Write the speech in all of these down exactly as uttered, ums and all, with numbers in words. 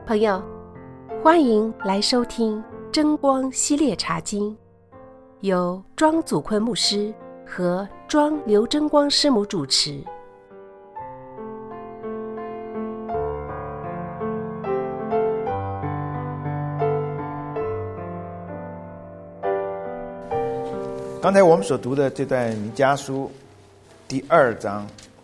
朋友，欢迎来收听真光系列茶经，由庄祖坤牧师和庄刘真光师母主持。 刚才我们所读的这段弥迦书第二章，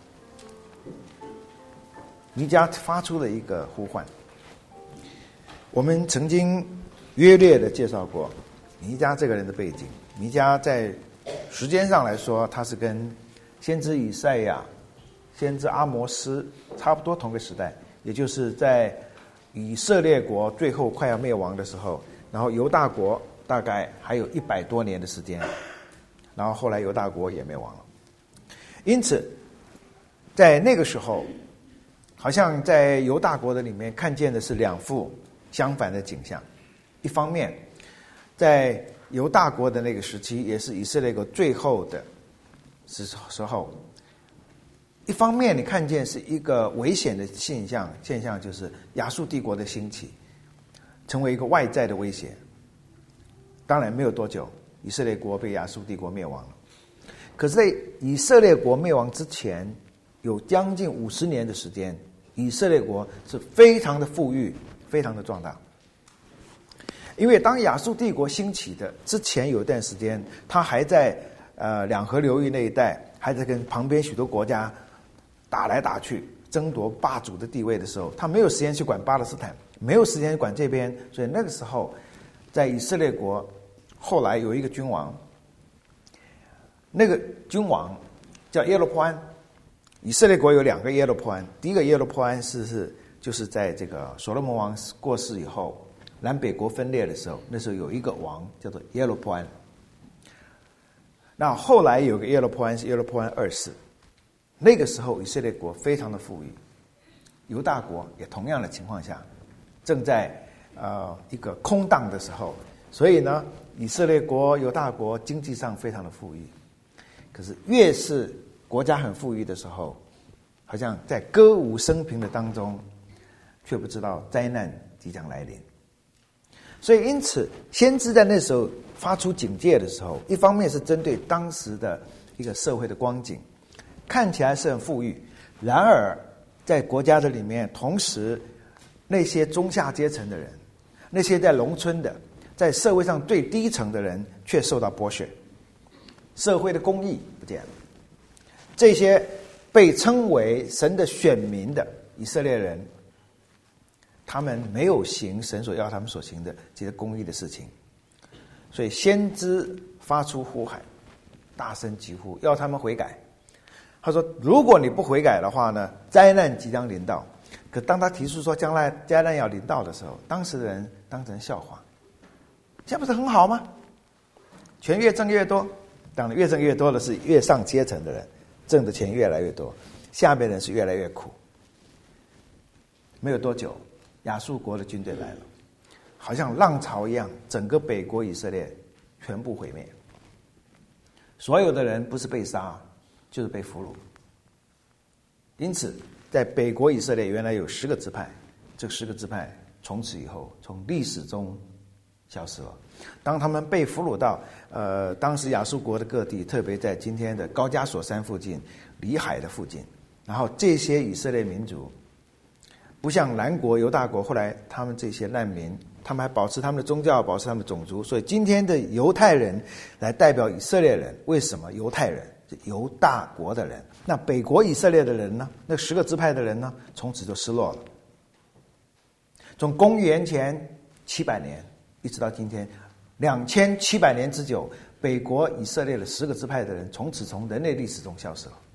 弥迦发出了一个呼唤。我们曾经约略的介绍过弥迦这个人的背景。弥迦在时间上来说，他是跟先知以赛亚、先知阿摩斯差不多同个时代，也就是在以色列国最后快要灭亡的时候，然后犹大国大概还有一百多年的时间，然后后来犹大国也灭亡了。因此在那个时候，好像在犹大国的里面看见的是两副相反的景象。一方面，在犹大国的那个时期，也是以色列国最后的时候，一方面你看见是一个危险的现象，现象就是亚述帝国的兴起，成为一个外在的威胁。当然没有多久，以色列国被亚述帝国灭亡了。可是在以色列国灭亡之前，有将近五十年的时间，以色列国是非常的富裕，非常的壮大。因为当亚述帝国兴起的之前有一段时间，他还在呃两河流域那一带，还在跟旁边许多国家打来打去，争夺霸主的地位的时候，他没有时间去管巴勒斯坦，没有时间去管这边，所以那个时候在以色列国后来有一个君王，那个君王叫耶罗波安。以色列国有两个耶罗波安，第一个耶罗波安是是就是在这个所罗门王过世以后，南北国分裂的时候，那时候有一个王叫做耶罗波安。那后来有个耶罗波安是耶罗波安二世，那个时候以色列国非常的富裕，犹大国也同样的情况下正在呃一个空荡的时候，所以呢，以色列国、犹大国经济上非常的富裕。可是越是国家很富裕的时候，好像在歌舞升平的当中，却不知道灾难即将来临。所以因此先知在那时候发出警戒的时候，一方面是针对当时的一个社会的光景，看起来是很富裕，然而在国家的里面，同时那些中下阶层的人，那些在农村的，在社会上最低层的人却受到剥削，社会的公义不见了。这些被称为神的选民的以色列人，他们没有行神所要他们所行的这些公义的事情，所以先知发出呼喊，大声疾呼，要他们悔改。他说如果你不悔改的话呢，灾难即将临到。可当他提出说将来灾难要临到的时候，当时的人当成笑话，这不是很好吗？钱越挣越多，当然越挣越多的是越上阶层的人，挣的钱越来越多，下面人是越来越苦。没有多久，亚述国的军队来了，好像浪潮一样，整个北国以色列全部毁灭。所有的人不是被杀，就是被俘虏。因此在北国以色列原来有十个支派，这十个支派从此以后从历史中消失了。当他们被俘虏到呃当时亚述国的各地，特别在今天的高加索山附近、里海的附近，然后这些以色列民族不像南国犹大国，后来他们这些难民，他们还保持他们的宗教，保持他们的种族，所以今天的犹太人来代表以色列人。为什么犹太人？犹大国的人。那北国以色列的人呢？那十个支派的人呢？从此就失落了。从公元前七百年一直到今天两千七百年之久，北国以色列的十个支派的人从此从人类历史中消失了。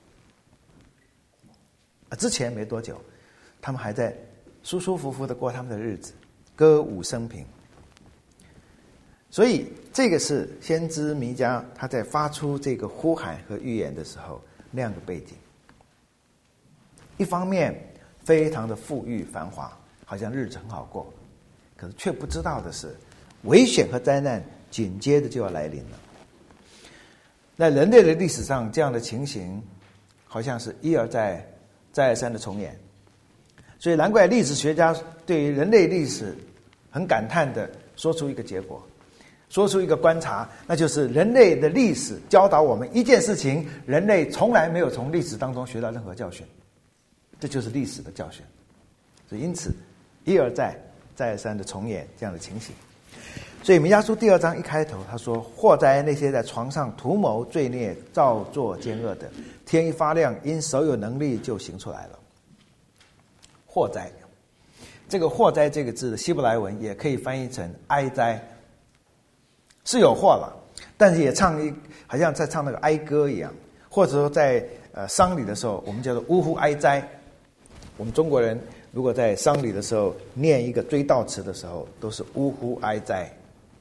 之前没多久，他们还在舒舒服服的过他们的日子，歌舞升平。所以这个是先知弥迦他在发出这个呼喊和预言的时候那样的背景。一方面非常的富裕繁华，好像日子很好过，可是却不知道的是，危险和灾难紧接着就要来临了。在人类的历史上，这样的情形好像是一而再再而三的重演。 所以难怪历史学家对于人类历史很感叹的说出一个结果，说出一个观察，那就是人类的历史教导我们一件事情：人类从来没有从历史当中学到任何教训，这就是历史的教训。所以因此一而再再而三的重演这样的情形。所以弥迦书第二章一开头他说，祸哉那些在床上图谋罪孽造作奸恶的，天一发亮，因手有能力就行出来了。祸哉，这个祸哉这个字的希伯来文也可以翻译成哀哉，是有祸了，但是也唱一好像在唱那个哀歌一样，或者说在呃丧礼的时候我们叫做呜呼哀哉。我们中国人如果在丧礼的时候念一个追悼词的时候都是呜呼哀哉。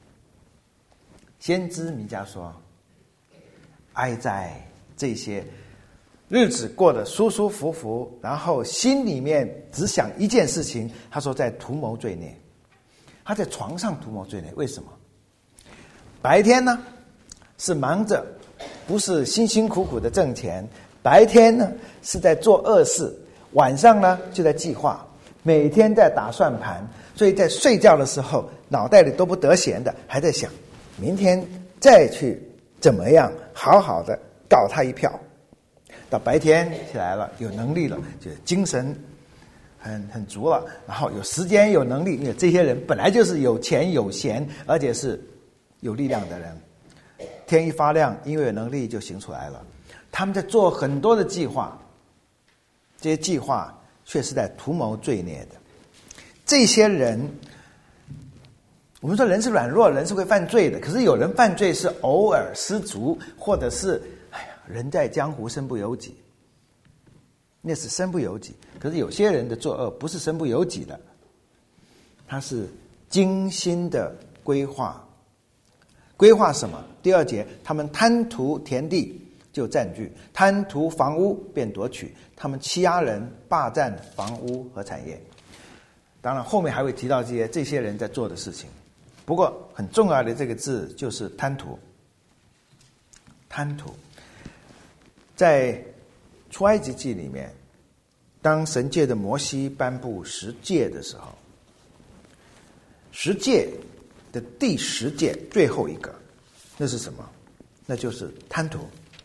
先知弥迦说，哀哉这些日子过得舒舒服服，然后心里面只想一件事情，他说在图谋罪孽，他在床上图谋罪孽。为什么？白天呢是忙着不是辛辛苦苦的挣钱，白天呢是在做恶事，晚上呢就在计划，每天在打算盘，所以在睡觉的时候脑袋里都不得闲的，还在想明天再去怎么样好好的搞他一票。到白天起来了，有能力了，就精神很很足了，然后有时间有能力，因为这些人本来就是有钱有闲，而且是有力量的人。天一发亮，因为有能力就行出来了。他们在做很多的计划，这些计划却是在图谋罪孽的。这些人，我们说人是软弱，人是会犯罪的，可是有人犯罪是偶尔失足，或者是哎呀，人在江湖身不由己，那是身不由己。可是有些人的作恶不是身不由己的，他是精心的规划。规划什么？第二节，他们贪图田地就占据，贪图房屋便夺取，他们欺压人，霸占房屋和产业。当然后面还会提到这些这些人在做的事情。不过很重要的这个字就是贪图。贪图在出埃及记里面，当神借着摩西颁布十诫的时候，十诫的第十诫最后一个，那是什么？那就是贪图。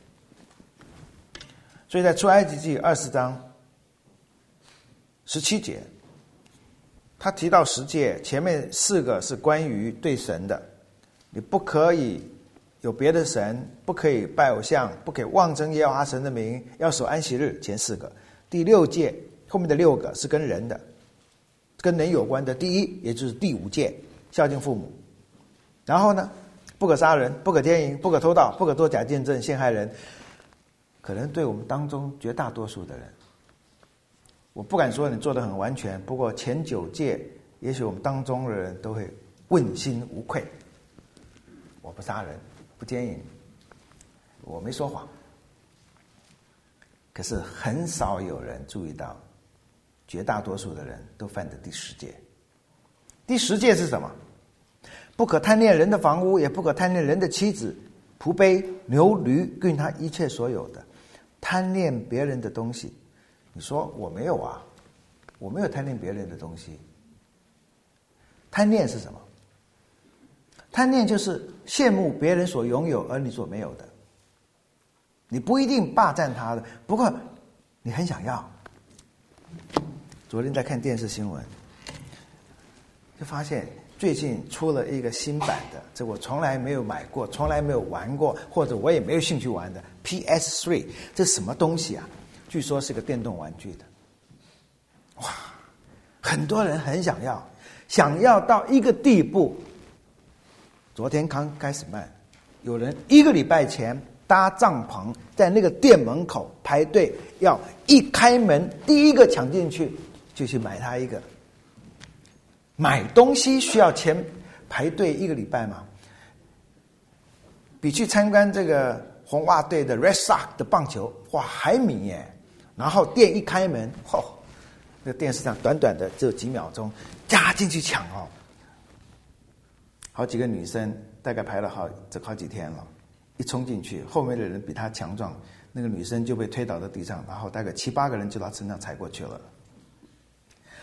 所以在出埃及记二十章十七节，他提到十诫，前面四个是关于对神的，你不可以有别的神，不可以拜偶像，不可以妄称耶和华神的名，要守安息日，前四个。第六诫后面的六个是跟人的，跟人有关的。第一，也就是第五诫，孝敬父母。然后呢，不可杀人，不可奸淫，不可偷盗，不可作假见证陷害人。可能对我们当中绝大多数的人，我不敢说你做得很完全，不过前九诫也许我们当中的人都会问心无愧。我不杀人，不奸淫，我没说谎。可是很少有人注意到，绝大多数的人都犯的第十诫。第十诫是什么？不可贪恋人的房屋，也不可贪恋人的妻子、仆婢、牛驴，跟他一切所有的。贪恋别人的东西，你说我没有啊，我没有贪恋别人的东西。贪恋是什么？贪恋就是羡慕别人所拥有而你所没有的。你不一定霸占他的，不过你很想要。昨天在看电视新闻，就发现最近出了一个新版的，这我从来没有买过，从来没有玩过，或者我也没有兴趣玩的 P S 三， 这是什么东西啊？据说是个电动玩具的。哇，很多人很想要，想要到一个地步。昨天刚开始卖，有人一个礼拜前搭帐篷在那个店门口排队，要一开门第一个抢进去就去买它一个。买东西需要钱排队一个礼拜吗？比去参观这个红袜队的 Red Sox 的棒球哇还迷耶！然后店一开门，嚯、哦，那个电视上短短的只有几秒钟，加进去抢哦。好几个女生大概排了好这好几天了，一冲进去，后面的人比她强壮，那个女生就被推倒在地上，然后大概七八个人就到身上踩过去了。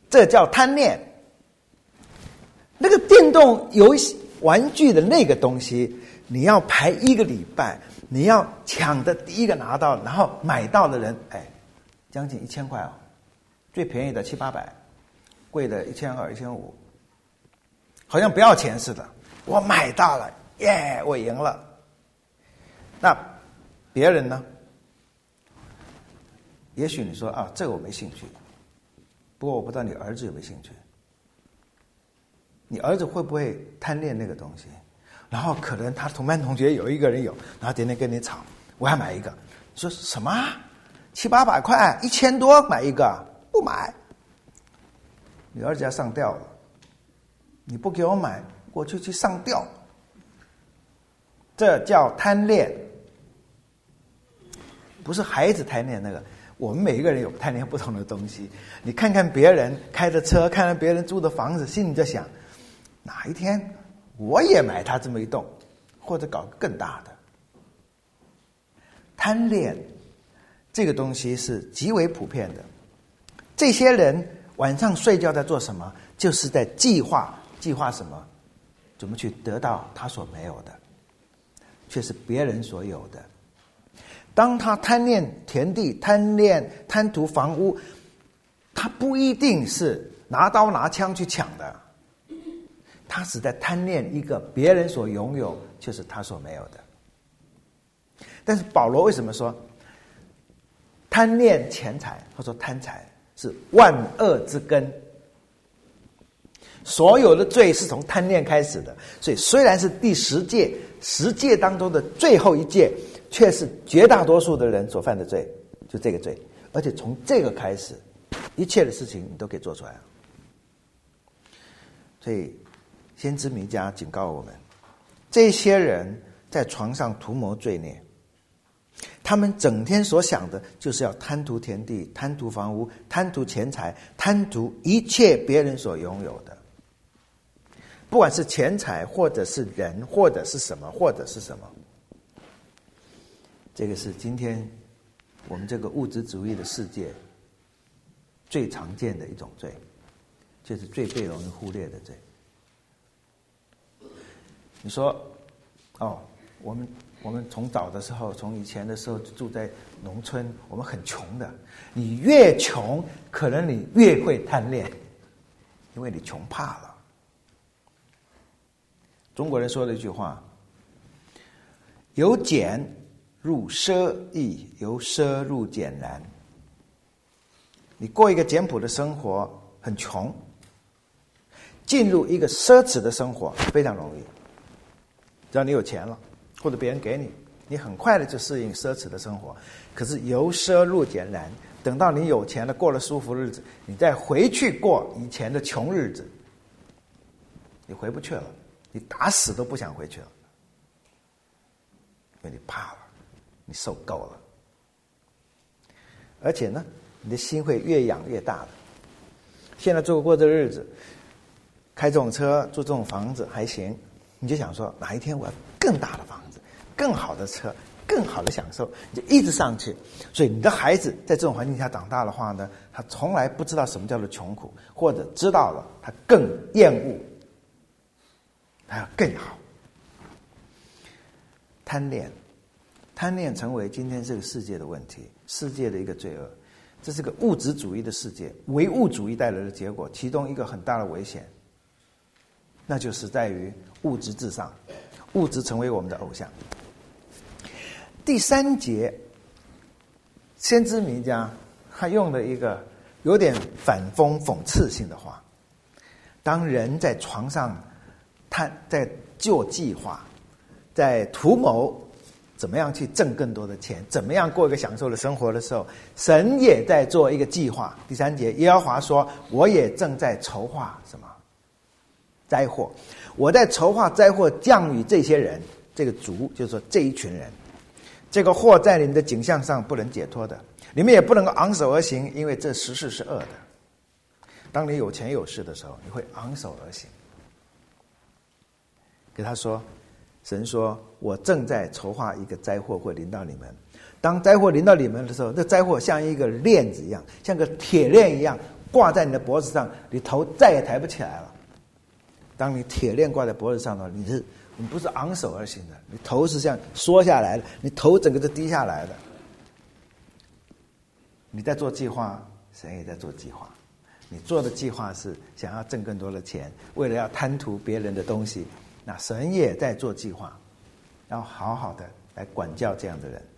这叫贪恋。那个电动游戏玩具的那个东西，你要排一个礼拜，你要抢的第一个拿到，然后买到的人，哎，将近一千块哦，最便宜的七八百，贵的一千二、一千五，好像不要钱似的。我买到了，耶，我赢了。那别人呢？也许你说啊，这个我没兴趣，不过我不知道你儿子有没有兴趣。你儿子会不会贪恋那个东西？然后可能他同班同学有一个人有，然后天天跟你吵，我要买一个。你说什么？七八百块，一千多买一个，不买。你儿子要上吊了，你不给我买，我就去上吊。这叫贪恋，不是孩子贪恋那个。我们每一个人有贪恋不同的东西。你看看别人开的车，看看别人住的房子，心里就想，哪一天我也买他这么一栋，或者搞更大的。贪恋这个东西是极为普遍的。这些人晚上睡觉在做什么？就是在计划，计划什么？怎么去得到他所没有的，却是别人所有的。当他贪恋田地，贪恋贪图房屋，他不一定是拿刀拿枪去抢的，他是在贪恋一个别人所拥有，却是他所没有的。但是保罗为什么说贪恋钱财，或者说贪财是万恶之根？所有的罪是从贪恋开始的，所以虽然是第十诫，十诫当中的最后一诫，却是绝大多数的人所犯的罪，就这个罪。而且从这个开始，一切的事情你都可以做出来了。所以先知弥迦警告我们，这些人在床上图谋罪孽，他们整天所想的就是要贪图田地，贪图房屋，贪图钱财，贪图一切别人所拥有的，不管是钱财，或者是人，或者是什么，或者是什么。这个是今天我们这个物质主义的世界最常见的一种罪，就是最被容易忽略的罪。你说哦，我们我们从早的时候，从以前的时候住在农村，我们很穷的。你越穷，可能你越会贪恋，因为你穷怕了。中国人说了一句话：由俭入奢易，由奢入俭难。你过一个简朴的生活很穷，进入一个奢侈的生活非常容易。只要你有钱了，或者别人给你，你很快的就适应奢侈的生活。可是由奢入俭难，等到你有钱了，过了舒服日子，你再回去过以前的穷日子，你回不去了，你打死都不想回去了，因为你怕了，你受够了。而且呢，你的心会越养越大的。现在过过这日子，开这种车，住这种房子还行，你就想说哪一天我要更大的房子，更好的车，更好的享受，你就一直上去。所以你的孩子在这种环境下长大的话呢，他从来不知道什么叫做穷苦，或者知道了他更厌恶，他要更好。贪恋贪恋成为今天这个世界的问题，世界的一个罪恶。这是个物质主义的世界，唯物主义带来的结果，其中一个很大的危险，那就是在于物质至上，物质成为我们的偶像。第三节，先知弥迦他用了一个有点反讽讽刺性的话：当人在床上他在做计划，在图谋怎么样去挣更多的钱，怎么样过一个享受的生活的时候，神也在做一个计划。第三节，耶和华说：我也正在筹划什么灾祸，我在筹划灾祸降与这些人，这个族就是说这一群人，这个祸在你们的景象上不能解脱的，你们也不能够昂首而行，因为这实事是恶的。当你有钱有势的时候，你会昂首而行。给他说，神说：我正在筹划一个灾祸会临到你们。当灾祸临到你们的时候，这灾祸像一个链子一样，像个铁链一样挂在你的脖子上，你头再也抬不起来了。当你铁链挂在脖子上的，你是你不是昂首而行的，你头是这样缩下来的，你头整个是低下来的。你在做计划，神也在做计划。你做的计划是想要挣更多的钱，为了要贪图别人的东西，那神也在做计划，要好好的来管教这样的人。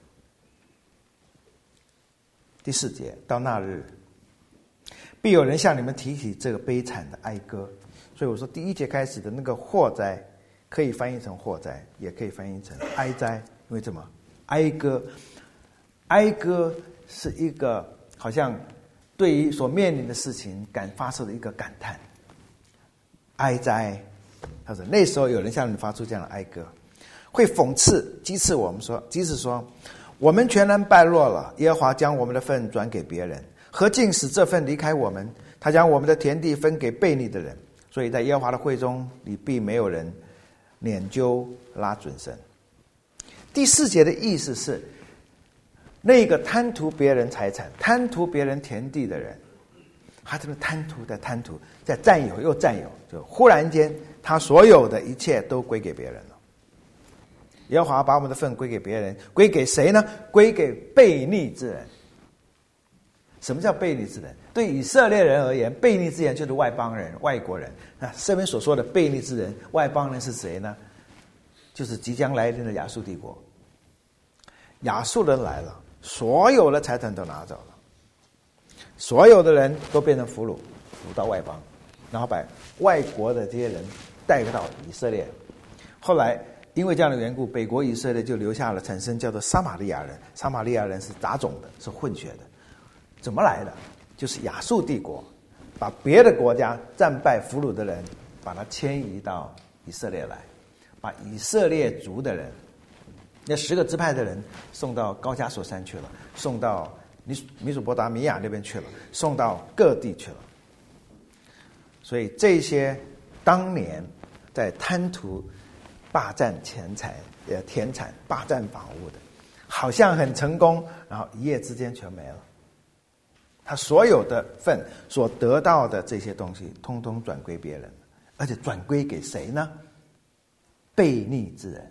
第四节，到那日，必有人向你们提起这个悲惨的哀歌。所以我说，第一节开始的那个祸灾，可以翻译成祸灾，也可以翻译成哀哉。因为什么？哀歌，哀歌是一个好像对于所面临的事情感发出的一个感叹。哀哉，他说那时候有人向你发出这样的哀歌，会讽刺、讥刺我们说，即使说我们全然败落了，耶和华将我们的份转给别人，何竟使这份离开我们？他将我们的田地分给悖逆的人。所以在耶和华的会中，你必没有人拈阄拉准绳。第四节的意思是，那个贪图别人财产、贪图别人田地的人，他这个贪图在贪图，在占有又占有，就忽然间他所有的一切都归给别人了。耶和华把我们的份归给别人，归给谁呢？归给悖逆之人。什么叫悖逆之人？对以色列人而言，悖逆之人就是外邦人、外国人。那这边所说的悖逆之人、外邦人是谁呢？就是即将来临的亚述帝国。亚述人来了，所有的财产都拿走了，所有的人都变成俘虏，俘到外邦，然后把外国的这些人带到以色列。后来因为这样的缘故，北国以色列就留下了产生叫做撒玛利亚人。撒玛利亚人是杂种的，是混血的。怎么来的？就是亚述帝国把别的国家战败俘虏的人，把他迁移到以色列来，把以色列族的人，那十个支派的人送到高加索山去了，送到米米索波达米亚那边去了，送到各地去了。所以这些当年在贪图霸占钱财、呃田产、霸占房屋的，好像很成功，然后一夜之间全没了。他所有的份所得到的这些东西，通通转归别人，而且转归给谁呢？悖逆之人。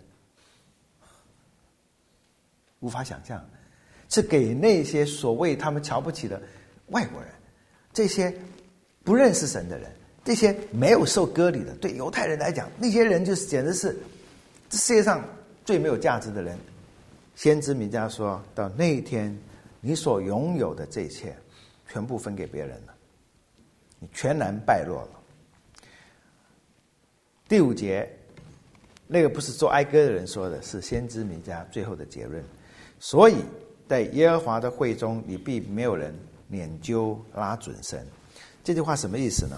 无法想象，是给那些所谓他们瞧不起的外国人，这些不认识神的人，这些没有受割礼的，对犹太人来讲，那些人就是简直是这世界上最没有价值的人。先知弥迦说到那一天，你所拥有的这一切全部分给别人了，你全然败落了。第五节，那个不是做哀歌的人说的，是先知弥迦最后的结论。所以在耶和华的会中，你必没有人拈阄拉准绳。这句话什么意思呢？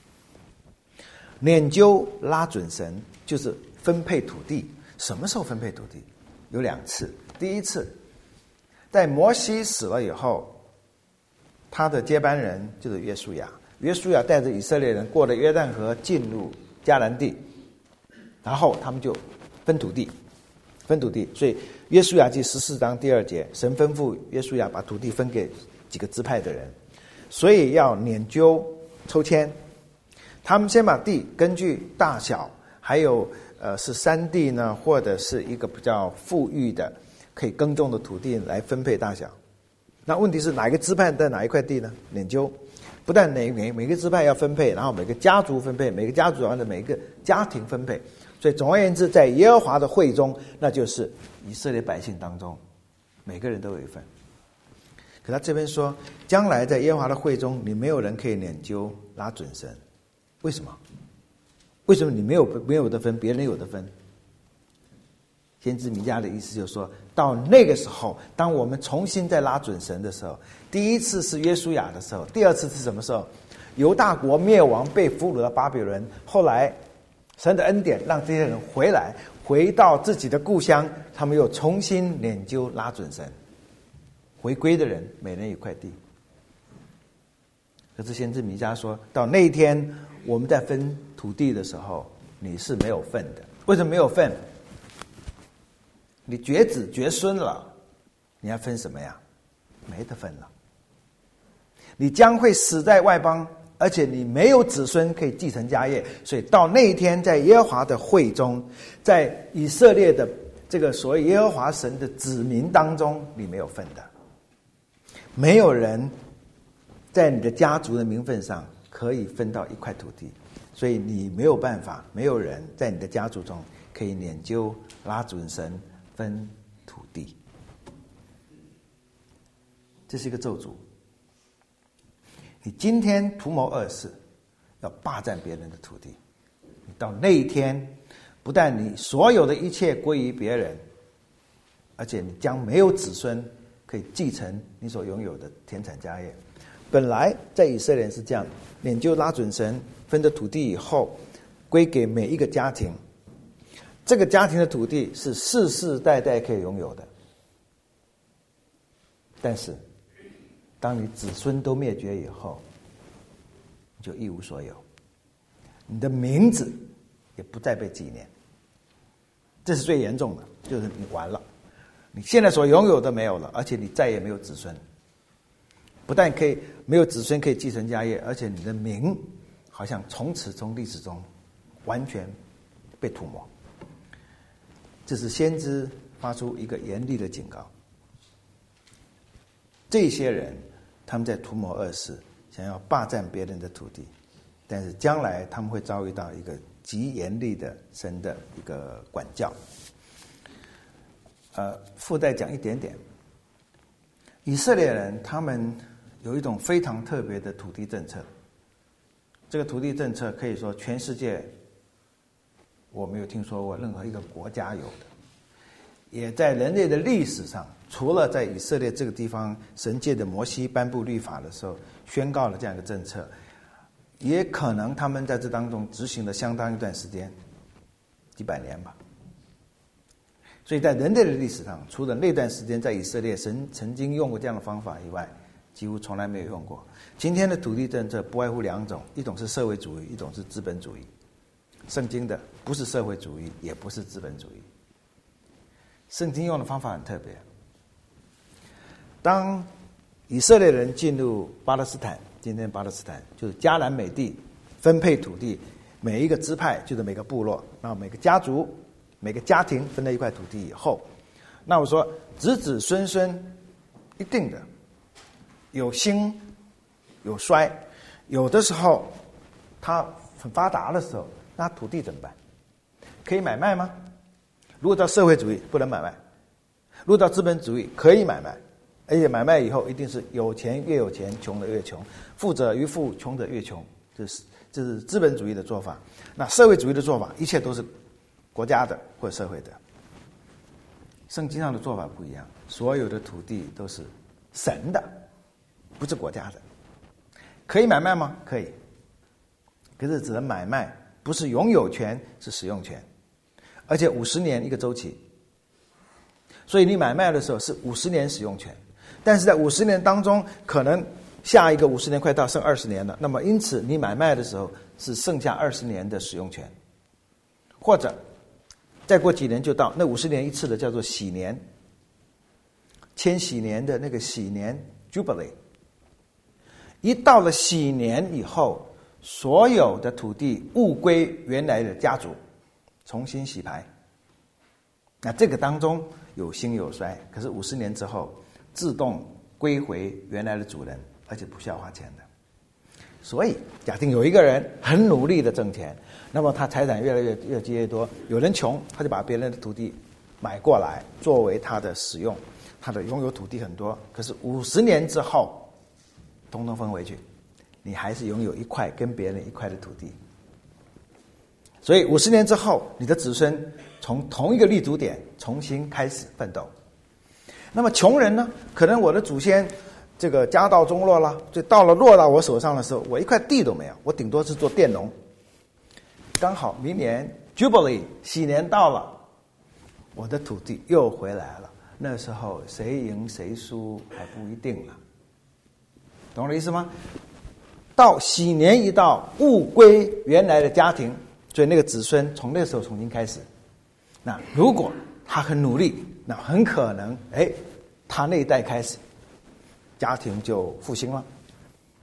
拈阄拉准绳就是分配土地。什么时候分配土地？有两次。第一次，在摩西死了以后，他的接班人就是约书亚。约书亚带着以色列人过了约旦河，进入迦南地，然后他们就分土地，分土地。所以约书亚记十四章第二节，神吩咐约书亚把土地分给几个支派的人，所以要拈阄抽签。他们先把地根据大小，还有呃是山地呢，或者是一个比较富裕的可以耕种的土地来分配大小。那问题是哪一个支派在哪一块地呢？拈阄，不但每每每个支派要分配，然后每个家族分配，每个家族按照每个家庭分配。所以总而言之，在耶和华的会中，那就是以色列百姓当中，每个人都有一份。可他这边说，将来在耶和华的会中，你没有人可以拈阄拉准绳。为什么？为什么你没有没有得分，别人有得分？先知弥迦的意思就是说，到那个时候，当我们重新再拉准绳的时候，第一次是约书亚的时候，第二次是什么时候？犹大国灭亡，被俘虏到巴比伦，后来神的恩典让这些人回来，回到自己的故乡，他们又重新拈阄拉准绳。回归的人每人一块地。可是先知弥迦说到那一天，我们在分土地的时候，你是没有份的。为什么没有份？你绝子绝孙了，你要分什么呀？没得分了。 你将会死在外邦，而且你没有子孙可以继承家业。所以到那一天，在耶和华的会中，在以色列的这个所谓耶和华神的子民当中，你没有份的。没有人在你的家族的名分上可以分到一块土地，所以你没有办法，没有人在你的家族中可以拈阄拉准绳分土地。这是一个咒诅。你今天图谋恶事，要霸占别人的土地，你到那一天，不但你所有的一切归于别人，而且你将没有子孙可以继承你所拥有的田产家业。本来在以色列是这样，拈阄拉准绳分的土地以后，归给每一个家庭，这个家庭的土地是世世代代可以拥有的。但是当你子孙都灭绝以后，你就一无所有，你的名字也不再被纪念。这是最严重的，就是你完了，你现在所拥有的没有了，而且你再也没有子孙。不但可以没有子孙可以继承家业，而且你的名好像从此从历史中完全被涂抹。这是先知发出一个严厉的警告。这些人他们在图谋恶事，想要霸占别人的土地，但是将来他们会遭遇到一个极严厉的神的一个管教。呃，附带讲一点点，以色列人他们有一种非常特别的土地政策。这个土地政策可以说全世界我没有听说过任何一个国家有的，也在人类的历史上，除了在以色列这个地方神借着摩西颁布律法的时候宣告了这样一个政策，也可能他们在这当中执行了相当一段时间，几百年吧。所以在人类的历史上，除了那段时间在以色列神曾经用过这样的方法以外，几乎从来没有用过。今天的土地政策不外乎两种，一种是社会主义，一种是资本主义。圣经的不是社会主义，也不是资本主义。圣经用的方法很特别。当以色列人进入巴勒斯坦，今天巴勒斯坦就是迦南美地，分配土地，每一个支派就是每个部落，然后每个家族每个家庭分了一块土地以后，那我说子子孙孙一定的有兴有衰，有的时候他很发达的时候，那土地怎么办？可以买卖吗？如果到社会主义不能买卖，如果到资本主义可以买卖，而且买卖以后一定是有钱越有钱，穷的越穷，富者愈富，穷者越穷，这是这是资本主义的做法。那社会主义的做法，一切都是国家的或社会的。圣经上的做法不一样，所有的土地都是神的，不是国家的。可以买卖吗？可以，可是只能买卖，不是拥有权，是使用权，而且五十年一个周期。所以你买卖的时候是五十年使用权，但是在五十年当中，可能下一个五十年快到，剩二十年了，那么因此你买卖的时候是剩下二十年的使用权，或者再过几年就到，那五十年一次的叫做禧年，千禧年的那个禧年 Jubilee， 一到了禧年以后，所有的土地物归原来的家族，重新洗牌。那这个当中有兴有衰，可是五十年之后自动归回原来的主人，而且不需要花钱的。所以假定有一个人很努力的挣钱，那么他财产越来越越积越多，有人穷，他就把别人的土地买过来作为他的使用，他的拥有土地很多，可是五十年之后统统分回去，你还是拥有一块跟别人一块的土地。所以五十年之后，你的子孙从同一个立足点重新开始奋斗。那么穷人呢，可能我的祖先这个家道中落了，就到了落到我手上的时候，我一块地都没有，我顶多是做佃农。刚好明年 Jubilee 禧年到了，我的土地又回来了，那时候谁赢谁输还不一定了，懂我的意思吗？到禧年一到，物归原来的家庭，所以那个子孙从那时候重新开始。那如果他很努力，那很可能哎，他那一代开始家庭就复兴了。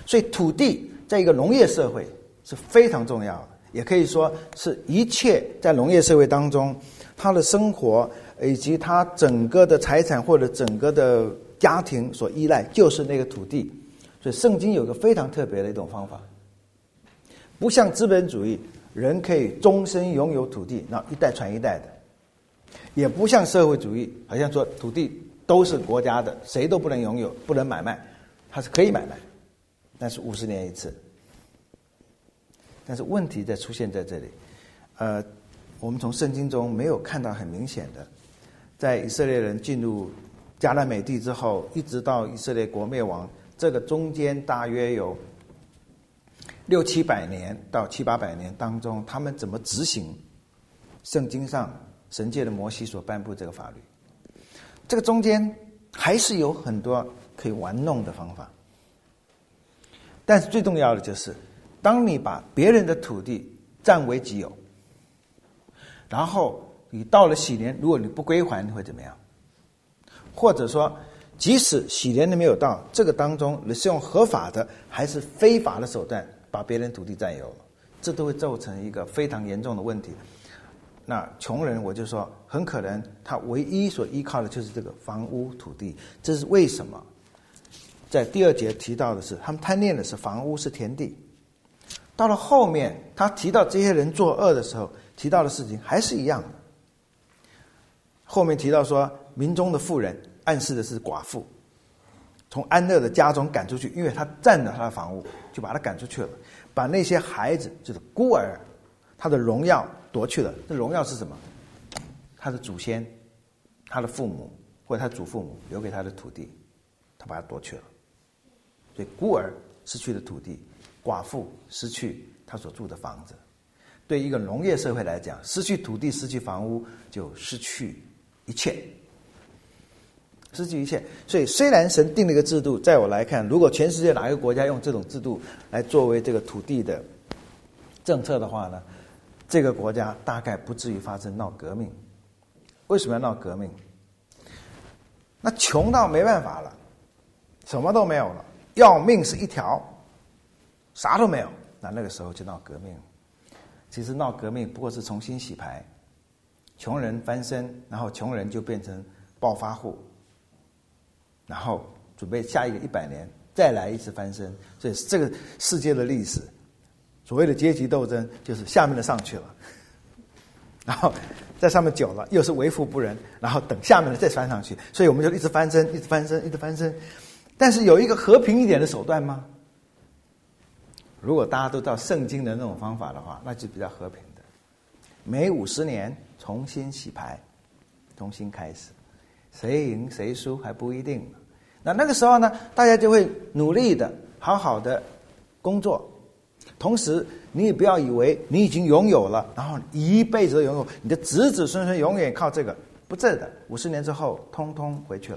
所以土地在一个农业社会是非常重要的，也可以说是一切在农业社会当中他的生活以及他整个的财产或者整个的家庭所依赖就是那个土地。所以圣经有个非常特别的一种方法，不像资本主义人可以终身拥有土地，那一代传一代的，也不像社会主义好像说土地都是国家的，谁都不能拥有，不能买卖，它是可以买卖，但是五十年一次。但是问题在出现在这里，呃，我们从圣经中没有看到很明显的，在以色列人进入迦南美地之后，一直到以色列国灭亡，这个中间大约有六七百年到七八百年当中，他们怎么执行圣经上神界的摩西所颁布这个法律？这个中间还是有很多可以玩弄的方法，但是最重要的就是，当你把别人的土地占为己有，然后你到了喜年，如果你不归还，你会怎么样？或者说，即使喜年你没有到，这个当中你是用合法的还是非法的手段把别人土地占有了，这都会造成一个非常严重的问题。那穷人，我就说，很可能他唯一所依靠的就是这个房屋土地。这是为什么？在第二节提到的是，他们贪恋的是房屋，是田地。到了后面，他提到这些人作恶的时候，提到的事情还是一样的。后面提到说，民中的妇人，暗示的是寡妇，从安乐的家中赶出去，因为他占了他的房屋，就把他赶出去了，把那些孩子，就是孤儿，他的荣耀夺去了。这荣耀是什么？他的祖先，他的父母或者他祖父母留给他的土地，他把它夺去了。所以孤儿失去了土地，寡妇失去他所住的房子。对一个农业社会来讲，失去土地、失去房屋，就失去一切，失去一切。所以虽然神定了一个制度，在我来看，如果全世界哪一个国家用这种制度来作为这个土地的政策的话呢，这个国家大概不至于发生闹革命。为什么要闹革命？那穷到没办法了，什么都没有了，要命是一条，啥都没有，那那个时候就闹革命。其实闹革命不过是重新洗牌，穷人翻身，然后穷人就变成暴发户，然后准备下一个一百年再来一次翻身。所以这个世界的历史，所谓的阶级斗争，就是下面的上去了，然后在上面久了又是为富不仁，然后等下面的再翻上去，所以我们就一直翻身，一直翻身，一直翻身。但是有一个和平一点的手段吗？如果大家都照圣经的那种方法的话，那就比较和平的。每五十年重新洗牌，重新开始，谁赢谁输还不一定。那那个时候呢，大家就会努力的、好好的工作。同时，你也不要以为你已经拥有了，然后一辈子都拥有，你的子子孙孙永远靠这个，不正的。五十年之后，通通回去了。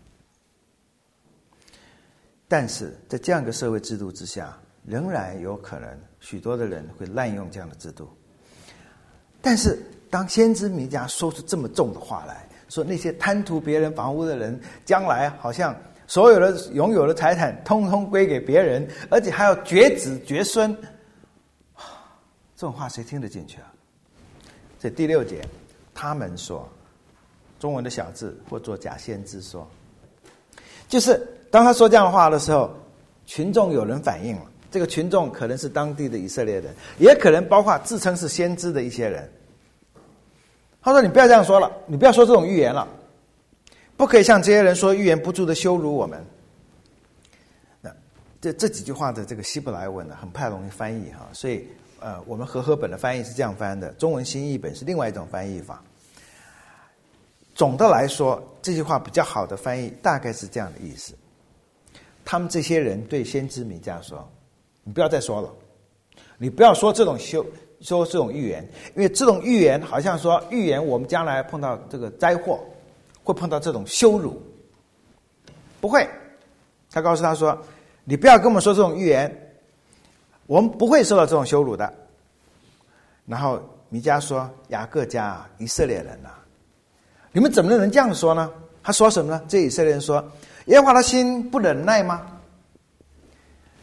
但是在这样一个社会制度之下，仍然有可能许多的人会滥用这样的制度。但是当先知弥迦说出这么重的话来，说那些贪图别人房屋的人，将来好像所有的拥有的财产通通归给别人，而且还要绝子绝孙，这种话谁听得进去啊？这第六节，他们说，中文的小字或做假先知说，就是当他说这样的话的时候，群众有人反应了。这个群众可能是当地的以色列人，也可能包括自称是先知的一些人。他说：“你不要这样说了，你不要说这种预言了，不可以像这些人说预言不住的羞辱我们。”那这这几句话的这个希伯来文呢，很不太容易翻译哈，所以呃，我们和合本的翻译是这样翻的，中文新译本是另外一种翻译法。总的来说，这句话比较好的翻译大概是这样的意思：他们这些人对先知弥迦说，你不要再说了，你不要说这种修说这种预言，因为这种预言好像说预言我们将来碰到这个灾祸，会碰到这种羞辱。不会，他告诉他说，你不要跟我们说这种预言，我们不会受到这种羞辱的。然后弥迦说，雅各家以色列人啊，你们怎么能这样说呢？他说什么呢？这以色列人说，耶和华的心不忍耐吗？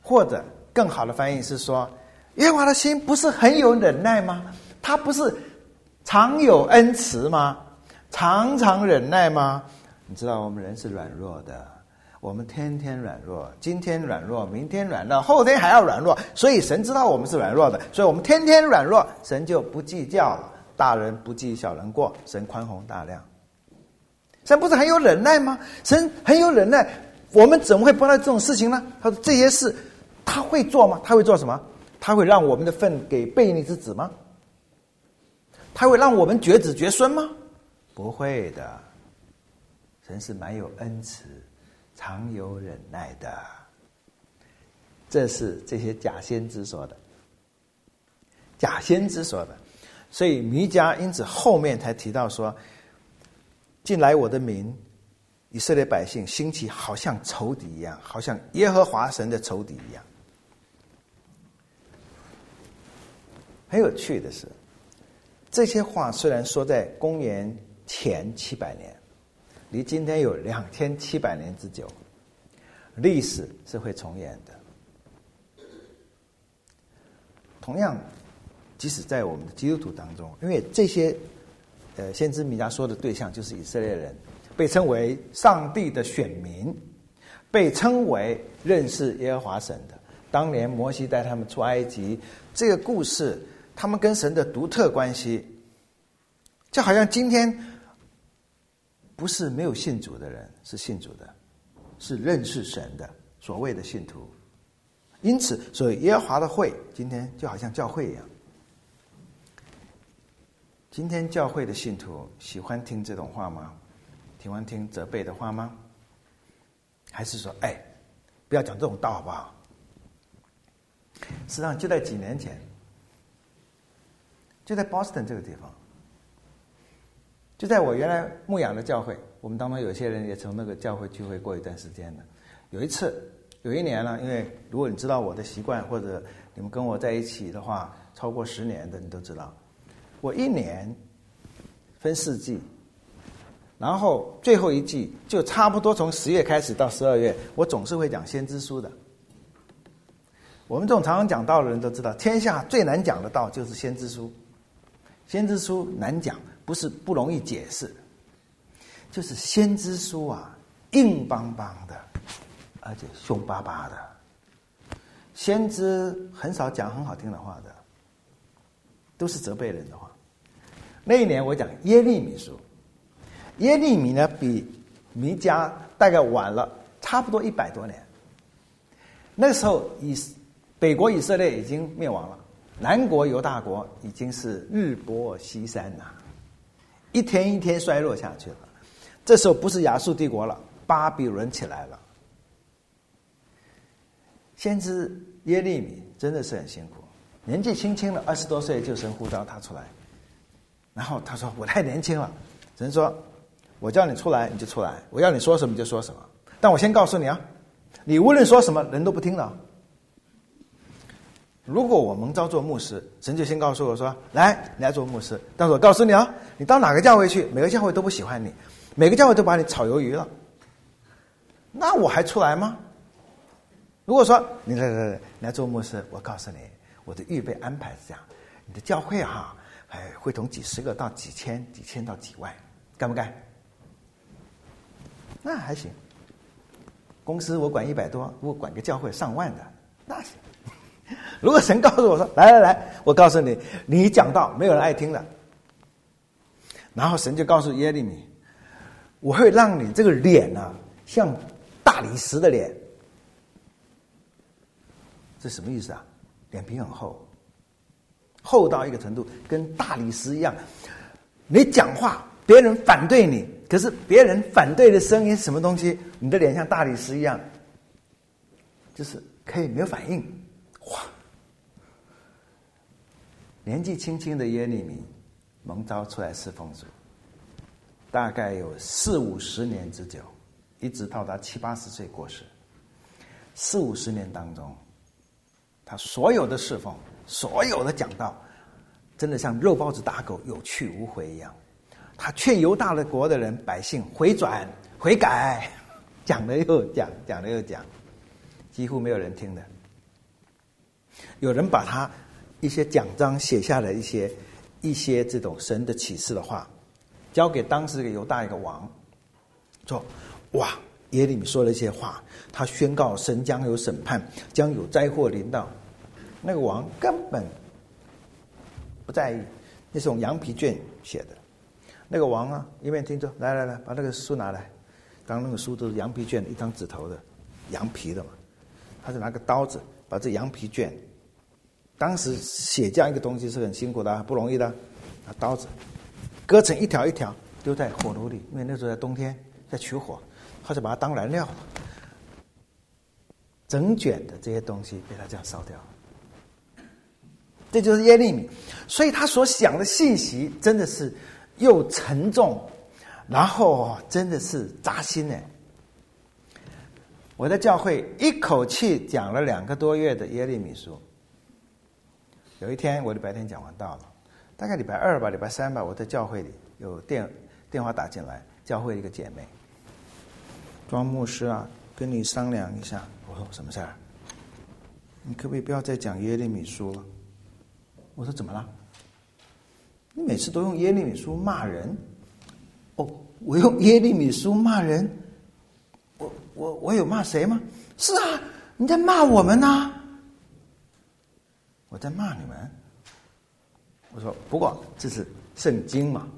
或者更好的翻译是说，耶和华的心不是很有忍耐吗？他不是常有恩慈吗？常常忍耐吗？你知道我们人是软弱的，我们天天软弱，今天软弱，明天软弱，后天还要软弱，所以神知道我们是软弱的，所以我们天天软弱，神就不计较了。大人不计小人过，神宽宏大量。神不是很有忍耐吗？神很有忍耐，我们怎么会碰到这种事情呢？他说这些事他会做吗？他会做什么？他会让我们的份给悖逆之子吗？他会让我们绝子绝孙吗？不会的。神是蛮有恩慈，常有忍耐的。这是这些假先知说的，假先知说的。所以弥迦因此后面才提到说，近来我的民以色列百姓兴起，好像仇敌一样，好像耶和华神的仇敌一样。很有趣的是，这些话虽然说在公元前七百年，离今天有两千七百年之久，历史是会重演的。同样，即使在我们的基督徒当中，因为这些呃先知弥迦说的对象就是以色列人，被称为上帝的选民，被称为认识耶和华神的。当年摩西带他们出埃及，这个故事，他们跟神的独特关系，就好像今天不是没有信主的人，是信主的，是认识神的所谓的信徒。因此，所以耶和华的会今天就好像教会一样。今天教会的信徒喜欢听这种话吗？喜欢听责备的话吗？还是说，哎，不要讲这种道好不好？实际上就在几年前，就在 Boston 这个地方，就在我原来牧养的教会，我们当中有些人也从那个教会聚会过一段时间了。有一次，有一年呢，因为如果你知道我的习惯，或者你们跟我在一起的话，超过十年的你都知道，我一年分四季，然后最后一季就差不多从十月开始到十二月，我总是会讲先知书的。我们这种常常讲道的人都知道，天下最难讲的道就是先知书。先知书难讲，不是不容易解释，就是先知书啊，硬邦邦的，而且凶巴巴的。先知很少讲很好听的话的，都是责备人的话。那一年我讲耶利米书，耶利米呢比弥迦大概晚了差不多一百多年。那时候以北国以色列已经灭亡了，南国犹大国已经是日薄西山呐、啊，一天一天衰落下去了。这时候不是亚述帝国了，巴比伦起来了。先知耶利米真的是很辛苦，年纪轻轻的二十多岁就神呼召他出来，然后他说我太年轻了，神说我叫你出来你就出来，我要你说什么就说什么，但我先告诉你啊，你无论说什么人都不听的。如果我蒙召做牧师，神就先告诉我说来你来做牧师，但是我告诉你啊，你到哪个教会去，每个教会都不喜欢你，每个教会都把你炒鱿鱼了，那我还出来吗？如果说你来来来来做牧师，我告诉你我的预备安排是这样，你的教会哈、啊，哎，会从几十个到几千，几千到几万，干不干？那还行。公司我管一百多，如果管个教会上万的，那行。如果神告诉我说来来来，我告诉你，你讲道没有人爱听的，然后神就告诉耶利米，我会让你这个脸啊像大理石的脸。这什么意思啊？脸皮很厚，厚到一个程度跟大理石一样，你讲话别人反对你，可是别人反对的声音是什么东西，你的脸像大理石一样，就是可以没有反应。哇！年纪轻轻的耶利米蒙召出来侍奉主，大概有四五十年之久，一直到他七八十岁过世。四五十年当中，他所有的侍奉，所有的讲道，真的像肉包子打狗，有去无回一样。他劝犹大的国的人百姓回转悔改，讲了又讲，讲了又讲，几乎没有人听的。 有人把他一些奖章写下来一些一些这种神的启示的话，交给当时的犹大一个王，说：哇，耶利米说了一些话，他宣告神将有审判，将有灾祸临到。那个王根本不在意，那是用羊皮卷写的。那个王啊，一面听着，来来来，把那个书拿来。当那个书都是羊皮卷，一张纸头的，羊皮的嘛。他就拿个刀子把这羊皮卷，当时写这样一个东西是很辛苦的，不容易的。拿刀子割成一条一条，丢在火炉里，因为那时候在冬天在取火，他就把它当燃料。整卷的这些东西被他这样烧掉。这就是耶利米，所以他所想的信息真的是又沉重，然后真的是扎心呢。我在教会一口气讲了两个多月的耶利米书。有一天我礼拜天讲完道了，大概礼拜二吧，礼拜三吧，我在教会里有电电话打进来，教会一个姐妹，庄牧师啊，跟你商量一下。我说什么事儿？你可不可以不要再讲耶利米书了？我说怎么了？你每次都用耶利米书骂人。哦，我用耶利米书骂人？我我我有骂谁吗？是啊，你在骂我们啊。我在骂你们。我说不过这是圣经嘛，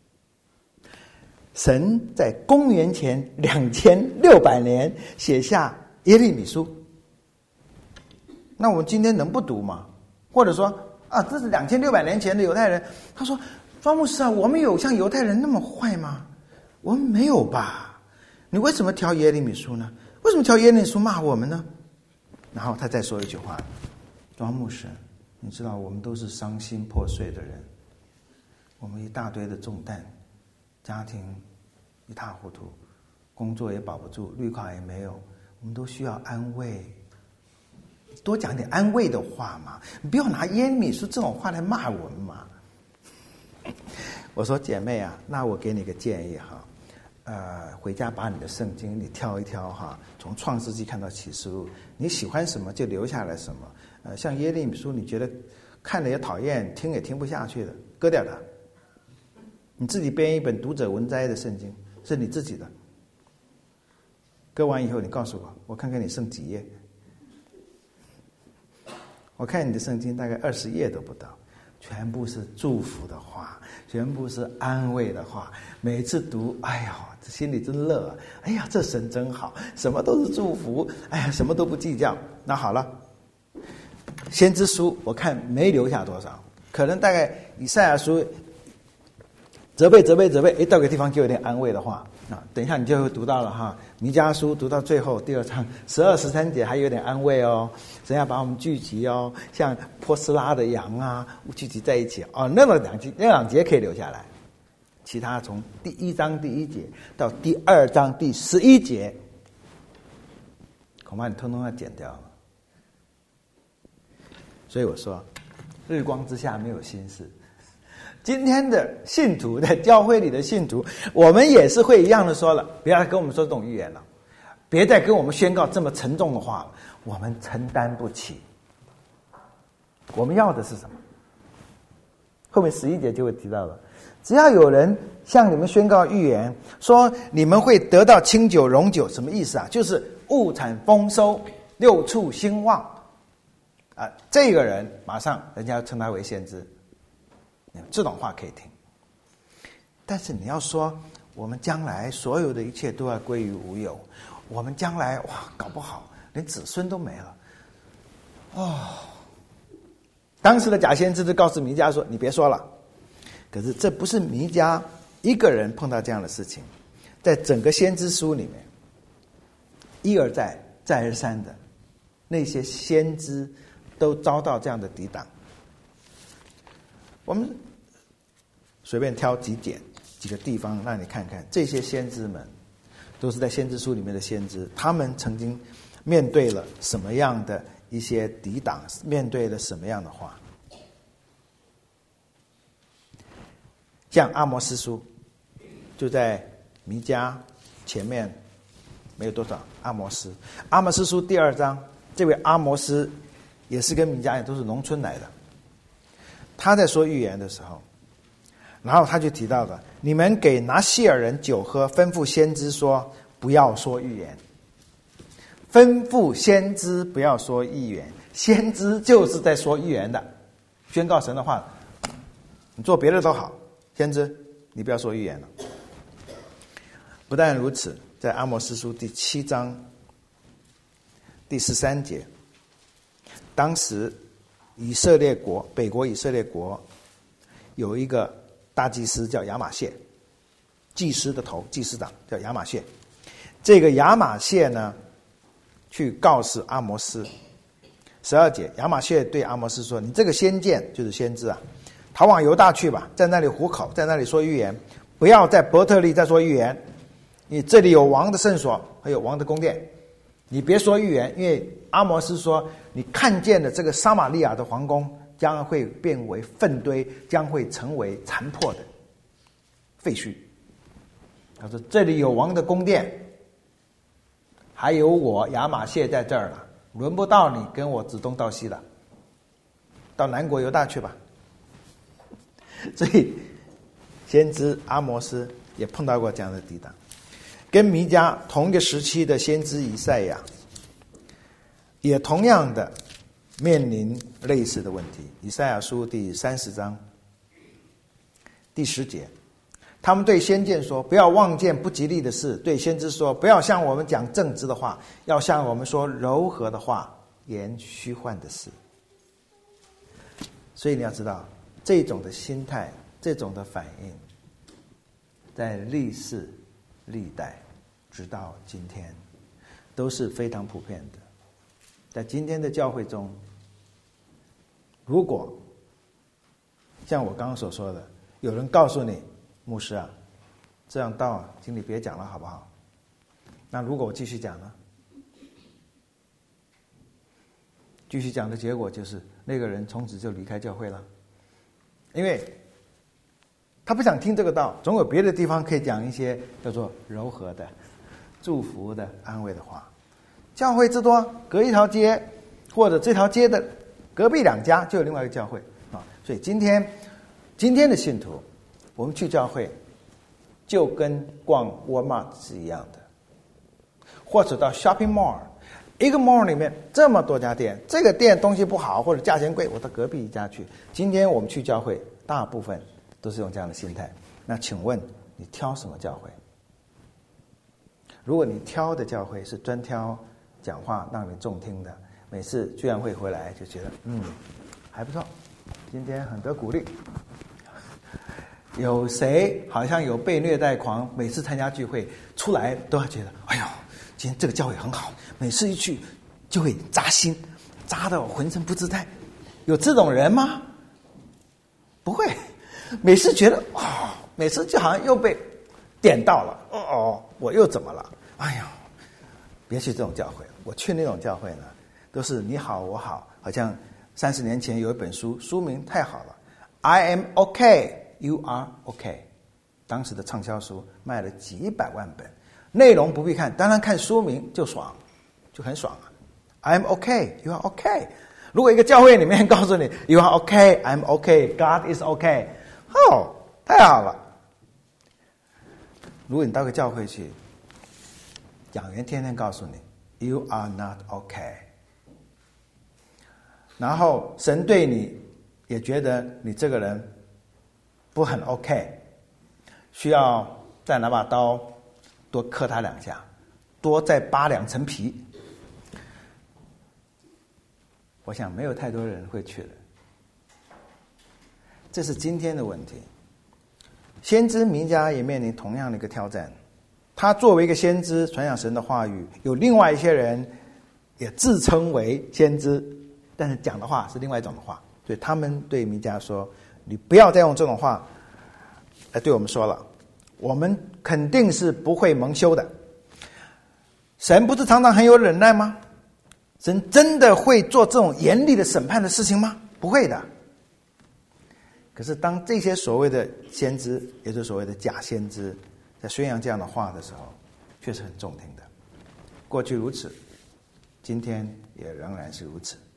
神在公元前两千六百年写下耶利米书，那我们今天能不读吗？或者说啊，这是两千六百年前的犹太人。他说：“庄牧师啊，我们有像犹太人那么坏吗？我们没有吧？你为什么挑耶利米书呢？为什么挑耶利米书骂我们呢？”然后他再说一句话：“庄牧师，你知道我们都是伤心破碎的人，我们一大堆的重担，家庭一塌糊涂，工作也保不住，绿卡也没有，我们都需要安慰。”多讲点安慰的话嘛，你不要拿耶利米书这种话来骂我们嘛。我说姐妹啊，那我给你个建议哈，呃，回家把你的圣经你挑一挑哈，从创世纪看到启示录，你喜欢什么就留下来什么。呃，像耶利米书，你觉得看了也讨厌，听也听不下去的，割掉它。你自己编一本读者文摘的圣经，是你自己的。割完以后，你告诉我，我看看你剩几页。我看你的圣经大概二十页都不到，全部是祝福的话，全部是安慰的话。每次读，哎呀，这心里真乐啊！哎呀，这神真好，什么都是祝福，哎呀，什么都不计较。那好了，先知书我看没留下多少，可能大概以赛亚书责备责备责备，一到个地方就有点安慰的话啊。等一下你就会读到了哈，弥迦书读到最后第二章十二十三节还有点安慰哦，神要把我们聚集哦，像波斯拉的羊啊聚集在一起哦，那么两节那两节可以留下来，其他从第一章第一节到第二章第十一节，恐怕你通通要剪掉了。所以我说，日光之下没有新事。今天的信徒，在教会里的信徒，我们也是会一样的说了，不要再跟我们说这种预言了，别再跟我们宣告这么沉重的话了，我们承担不起。我们要的是什么？后面十一节就会提到了，只要有人向你们宣告预言，说你们会得到清酒荣酒，什么意思啊？就是物产丰收，六畜兴旺啊，这个人马上人家要称他为先知。这种话可以听，但是你要说我们将来所有的一切都要归于无有，我们将来哇搞不好连子孙都没了哦。当时的假先知就告诉弥迦说：“你别说了。”可是这不是弥迦一个人碰到这样的事情，在整个先知书里面，一而再再而三的那些先知都遭到这样的抵挡。我们随便挑几点几个地方让你看看，这些先知们都是在先知书里面的先知，他们曾经面对了什么样的一些抵挡，面对了什么样的话。像阿摩司书就在弥迦前面没有多少，阿摩司阿摩司书第二章，这位阿摩司也是跟弥迦一样，都是农村来的。他在说预言的时候，然后他就提到了，你们给拿西尔人酒喝，吩咐先知说不要说预言。吩咐先知不要说预言，先知就是在说预言的，宣告神的话。你做别的都好，先知你不要说预言了。不但如此，在阿摩司书第七章第十三节，当时以色列国北国以色列国有一个大祭司叫亚玛谢，祭司的头，祭司长叫亚玛谢。这个亚玛谢呢，去告诉阿摩斯。十二节，亚玛谢对阿摩斯说：“你这个先见，就是先知啊，逃往犹大去吧，在那里糊口，在那里说预言，不要在伯特利再说预言。你这里有王的圣所，还有王的宫殿，你别说预言，因为阿摩斯说，你看见的这个撒玛利亚的皇宫将会变为粪堆，将会成为残破的废墟。他说这里有王的宫殿，还有我亚玛谢在这儿了，轮不到你跟我指东道西了，到南国犹大去吧。”所以先知阿摩斯也碰到过这样的抵挡。跟弥迦同一个时期的先知以赛亚也同样的面临类似的问题。以赛亚书第三十章第十节，他们对先见说，不要望见不吉利的事，对先知说，不要向我们讲正直的话，要向我们说柔和的话，言虚幻的事。所以你要知道，这种的心态，这种的反应，在历世历代直到今天都是非常普遍的。在今天的教会中，如果像我刚刚所说的，有人告诉你，牧师啊，这样道啊，请你别讲了好不好？那如果我继续讲呢？继续讲的结果就是那个人从此就离开教会了，因为他不想听这个道，总有别的地方可以讲一些叫做柔和的、祝福的、安慰的话。教会之多，隔一条街或者这条街的隔壁两家就有另外一个教会啊。所以今天今天的信徒，我们去教会就跟逛 Walmart 是一样的，或者到 shopping mall， 一个 mall 里面这么多家店，这个店东西不好或者价钱贵，我到隔壁一家去。今天我们去教会，大部分都是用这样的心态。那请问你挑什么教会？如果你挑的教会是专挑讲话让你中听的，每次聚会会回来就觉得嗯还不错，今天很得鼓励。有谁好像有被虐待狂，每次参加聚会出来都要觉得哎呦，今天这个教会很好，每次一去就会扎心，扎得我浑身不自在。有这种人吗？不会，每次觉得哦，每次就好像又被点到了，哦哦，我又怎么了？哎呦，别去这种教会。我去那种教会呢，都是你好我好，好像三十年前有一本书，书名太好了 ，I am okay, you are okay。当时的畅销书卖了几百万本，内容不必看，当然看书名就爽，就很爽啊。I am okay, you are okay。如果一个教会里面告诉你 You are okay, I'm okay, God is okay， 哦，太好了。如果你到个教会去，讲员天天告诉你 You are not okay， 然后神对你也觉得你这个人不很 OK， 需要再拿把刀多磕他两下，多再扒两层皮。我想没有太多人会去的。这是今天的问题。先知弥迦也面临同样的一个挑战。他作为一个先知传讲神的话语，有另外一些人也自称为先知，但是讲的话是另外一种的话，所以他们对弥迦说，你不要再用这种话来对我们说了，我们肯定是不会蒙羞的。神不是常常很有忍耐吗？神真的会做这种严厉的审判的事情吗？不会的。可是当这些所谓的先知，也就是所谓的假先知，在宣扬这样的话的时候，确实很中听的。过去如此，今天也仍然是如此。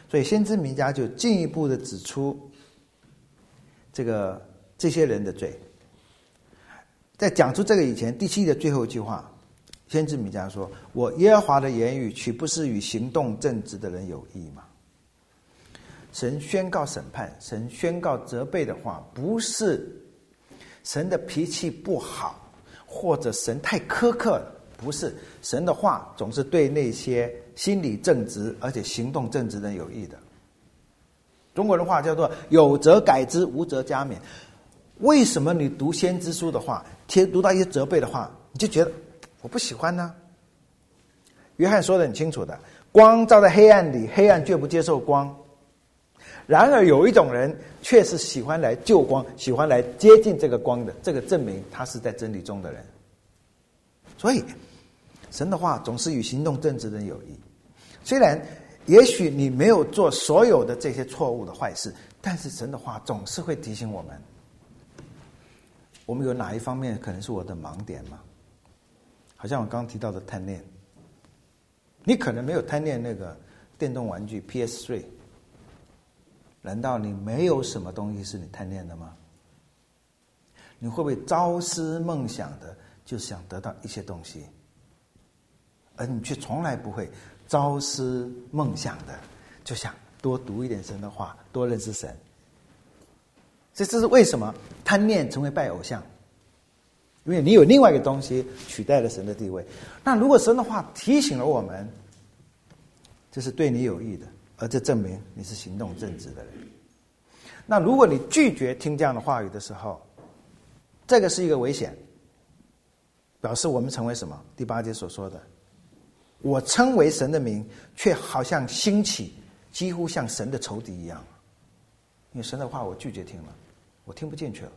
所以先知弥迦就进一步的指出这个这些人的罪。在讲出这个以前，第七的最后一句话，先知弥迦说：“我耶和华的言语岂不是与行动正直的人有益吗？”神宣告审判，神宣告责备的话，不是神的脾气不好，或者神太苛刻了，不是。神的话总是对那些心理正直而且行动正直的人有益的。中国人话叫做有则改之，无则加勉。为什么你读先知书的话，读到一些责备的话，你就觉得我不喜欢呢？约翰说得很清楚的，光照在黑暗里，黑暗却不接受光。然而有一种人却是喜欢来救光，喜欢来接近这个光的，这个证明他是在真理中的人。所以神的话总是与行动正直的人有益。虽然也许你没有做所有的这些错误的坏事，但是神的话总是会提醒我们，我们有哪一方面可能是我的盲点吗？好像我刚刚提到的贪恋，你可能没有贪恋那个电动玩具 P S 三， 难道你没有什么东西是你贪恋的吗？你会不会朝思梦想的就想得到一些东西，而你却从来不会朝思梦想的就想多读一点神的话，多认识神？所以这是为什么贪念成为拜偶像，因为你有另外一个东西取代了神的地位。那如果神的话提醒了我们，这是对你有益的，而这证明你是行动正直的人。那如果你拒绝听这样的话语的时候，这个是一个危险，表示我们成为什么？第八节所说的，我称为神的名，却好像兴起，几乎像神的仇敌一样。因为神的话我拒绝听了，我听不进去了。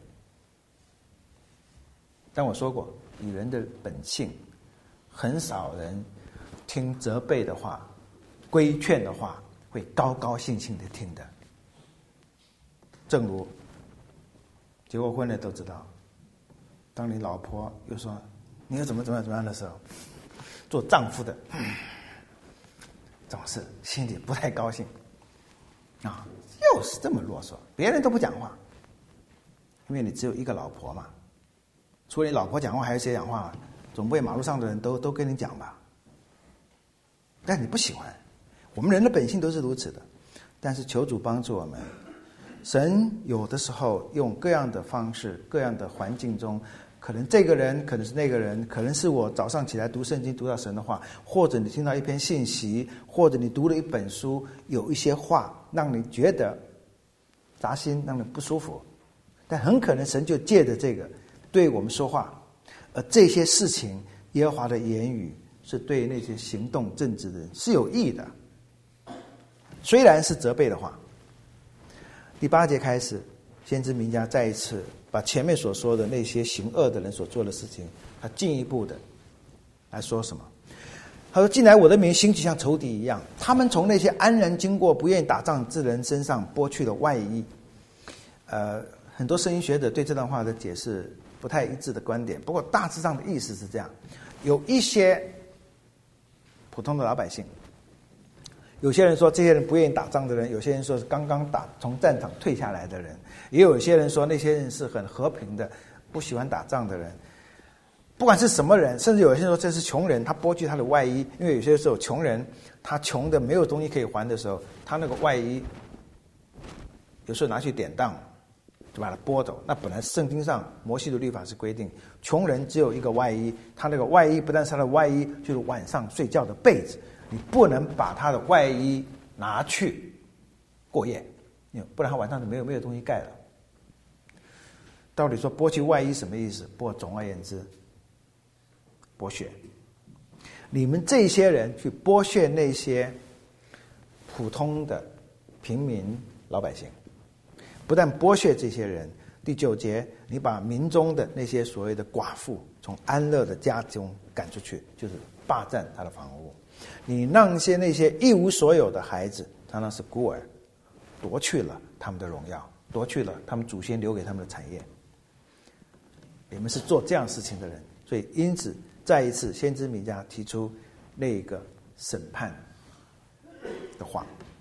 但我说过，以人的本性，很少人听责备的话、规劝的话会高高兴兴的听的。正如结过婚的都知道，当你老婆又说你要怎么怎么样怎么样的时候，做丈夫的、嗯、总是心里不太高兴啊，又是这么啰嗦，别人都不讲话，因为你只有一个老婆嘛，除了你老婆讲话还有谁讲话？总不会马路上的人都都跟你讲吧？但你不喜欢，我们人的本性都是如此的。但是求主帮助我们，神有的时候用各样的方式、各样的环境中，可能这个人，可能是那个人，可能是我早上起来读圣经读到神的话，或者你听到一篇信息，或者你读了一本书，有一些话让你觉得扎心，让你不舒服，但很可能神就借着这个对我们说话。而这些事情，耶和华的言语是对那些行动正直的人是有益的，虽然是责备的话。第八节开始，先知弥迦再一次把前面所说的那些行恶的人所做的事情，他进一步的来说什么？他说：“近来我的民兴起像仇敌一样，他们从那些安然经过、不愿意打仗之人身上剥去了外衣。”呃，很多圣经学者对这段话的解释不太一致的观点，不过大致上的意思是这样：有一些普通的老百姓，有些人说这些人不愿意打仗的人，有些人说是刚刚打从战场退下来的人，也有些人说那些人是很和平的，不喜欢打仗的人。不管是什么人，甚至有些人说这是穷人，他剥去他的外衣，因为有些时候穷人他穷的没有东西可以还的时候，他那个外衣有时候拿去典当就把它剥走。那本来圣经上摩西的律法是规定，穷人只有一个外衣，他那个外衣不但是他的外衣，就是晚上睡觉的被子，你不能把他的外衣拿去过夜，不然他晚上就没有没有东西盖了。到底说剥去外衣什么意思？不过总而言之，剥削。你们这些人去剥削那些普通的平民老百姓，不但剥削这些人，第九节，你把民中的那些所谓的寡妇从安乐的家中赶出去，就是霸占他的房屋。你让些那些一无所有的孩子，常常是孤儿，夺去了他们的荣耀，夺去了他们祖先留给他们的产业。你们是做这样事情的人，所以因此再一次先知弥迦提出那个审判的话。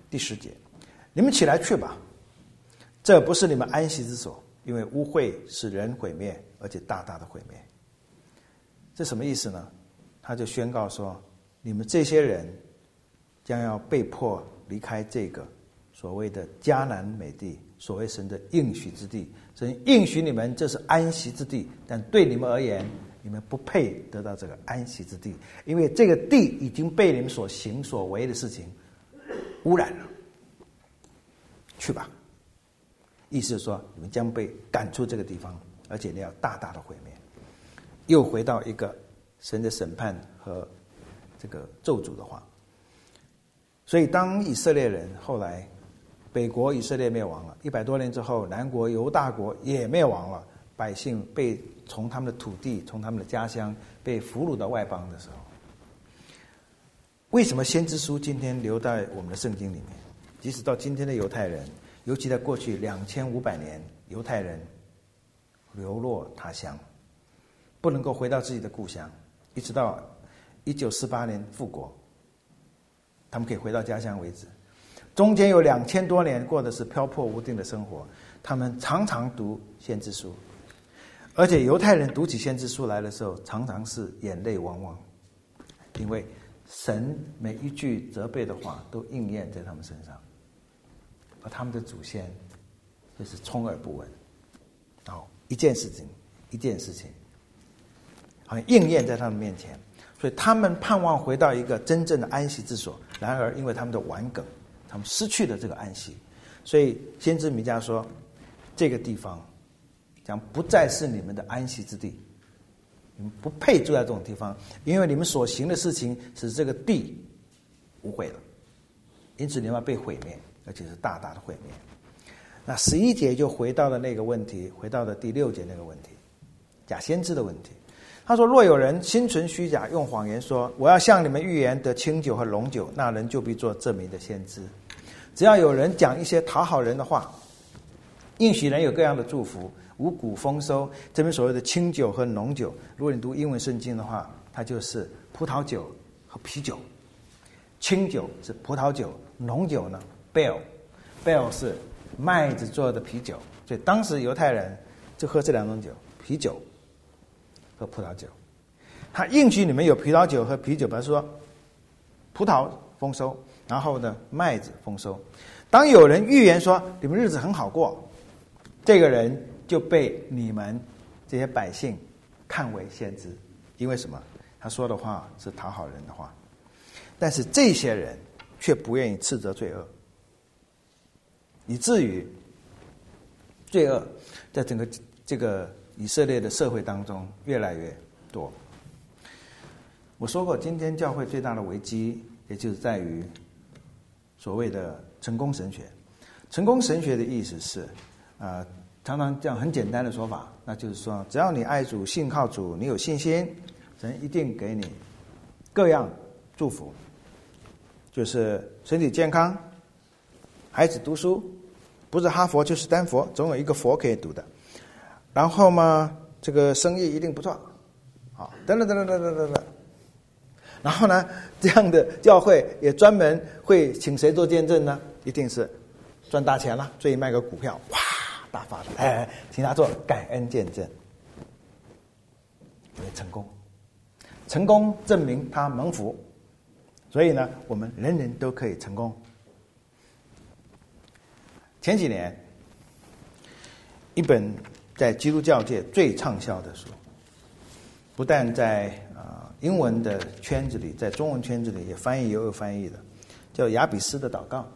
第十节，你们起来去吧，这不是你们安息之所，因为污秽使人毁灭，而且大大的毁灭。这什么意思呢？他就宣告说，你们这些人将要被迫离开这个所谓的迦南美地，所谓神的应许之地。神应许你们这是安息之地，但对你们而言，你们不配得到这个安息之地，因为这个地已经被你们所行所为的事情污染了。去吧，意思是说你们将被赶出这个地方，而且你要大大的毁灭。又回到一个神的审判和这个咒诅的话。所以当以色列人后来北国以色列灭亡了，一百多年之后，南国犹大国也灭亡了，百姓被从他们的土地、从他们的家乡被俘虏到外邦的时候，为什么先知书今天留在我们的圣经里面？即使到今天的犹太人，尤其在过去两千五百年，犹太人流落他乡，不能够回到自己的故乡，一直到一九四八年复国，他们可以回到家乡为止。中间有两千多年过的是漂泊无定的生活，他们常常读先知书，而且犹太人读起先知书来的时候，常常是眼泪汪汪，因为神每一句责备的话都应验在他们身上，而他们的祖先就是充耳不闻。然后一件事情一件事情好像应验在他们面前，所以他们盼望回到一个真正的安息之所。然而因为他们的顽梗，他们失去了这个安息，所以先知弥迦说，这个地方将不再是你们的安息之地，你们不配住在这种地方，因为你们所行的事情使这个地污秽了，因此你们要被毁灭，而且是大大的毁灭。那十一节就回到了那个问题，回到了第六节那个问题，假先知的问题。他说，若有人心存虚假，用谎言说我要向你们预言得清酒和龙酒，那人就必做这名的先知。只要有人讲一些讨好人的话，应许人有各样的祝福，五谷丰收，这边所谓的清酒和浓酒，如果你读英文圣经的话，它就是葡萄酒和啤酒。清酒是葡萄酒，浓酒呢 Bale Bale 是麦子做的啤酒，所以当时犹太人就喝这两种酒，啤酒和葡萄酒。他应许你们有葡萄酒和啤酒，比如说葡萄丰收，然后呢麦子丰收。当有人预言说你们日子很好过，这个人就被你们这些百姓看为先知。因为什么？他说的话是讨好人的话，但是这些人却不愿意斥责罪恶，以至于罪恶在整个这个以色列的社会当中越来越多。我说过，今天教会最大的危机也就是在于所谓的成功神学。成功神学的意思是呃，常常这样很简单的说法，那就是说只要你爱主信靠主，你有信心，神一定给你各样祝福，就是身体健康，孩子读书，不是哈佛就是丹佛，总有一个佛可以读的。然后嘛，这个生意一定不错，好，等等等等等等等等。然后呢，这样的教会也专门会请谁做见证呢？一定是赚大钱了，所以卖个股票，哇，大发财，哎，请他做感恩见证，因为成功，成功证明他蒙福，所以呢，我们人人都可以成功。前几年，一本在基督教界最畅销的书，不但在呃英文的圈子里，在中文圈子里也翻译也有翻译的，叫雅比斯的祷告。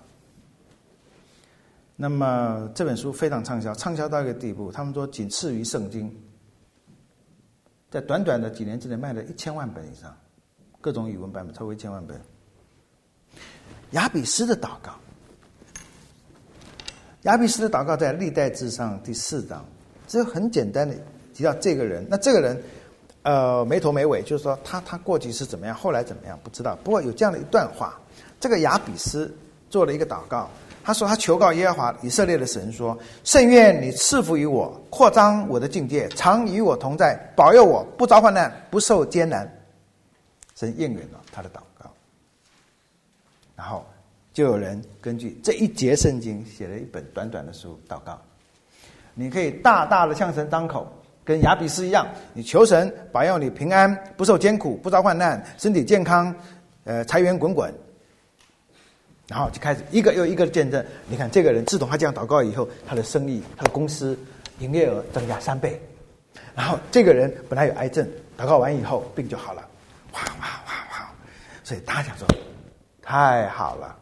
那么这本书非常畅销，畅销到一个地步，他们说仅次于圣经，在短短的几年之内卖了一千万本以上，各种语文版本超过一千万本。雅比斯的祷告，雅比斯的祷告在历代志上第四章，只有很简单的提到这个人。那这个人，呃，没头没尾，就是说他他过去是怎么样，后来怎么样不知道。不过有这样的一段话，这个雅比斯做了一个祷告，他说他求告耶和华以色列的神说：甚愿你赐福于我，扩张我的境界，常与我同在，保佑我不遭患难，不受艰难。神应允了他的祷告。然后就有人根据这一节圣经写了一本短短的书祷告。你可以大大的向神张口，跟亚比斯一样，你求神保佑你平安，不受艰苦，不遭患难，身体健康，呃，财源滚滚。然后就开始一个又一个的见证。你看这个人自从他这样祷告以后，他的生意、他的公司营业额增加三倍。然后这个人本来有癌症，祷告完以后病就好了，哇哇哇哇！所以大家想说，太好了。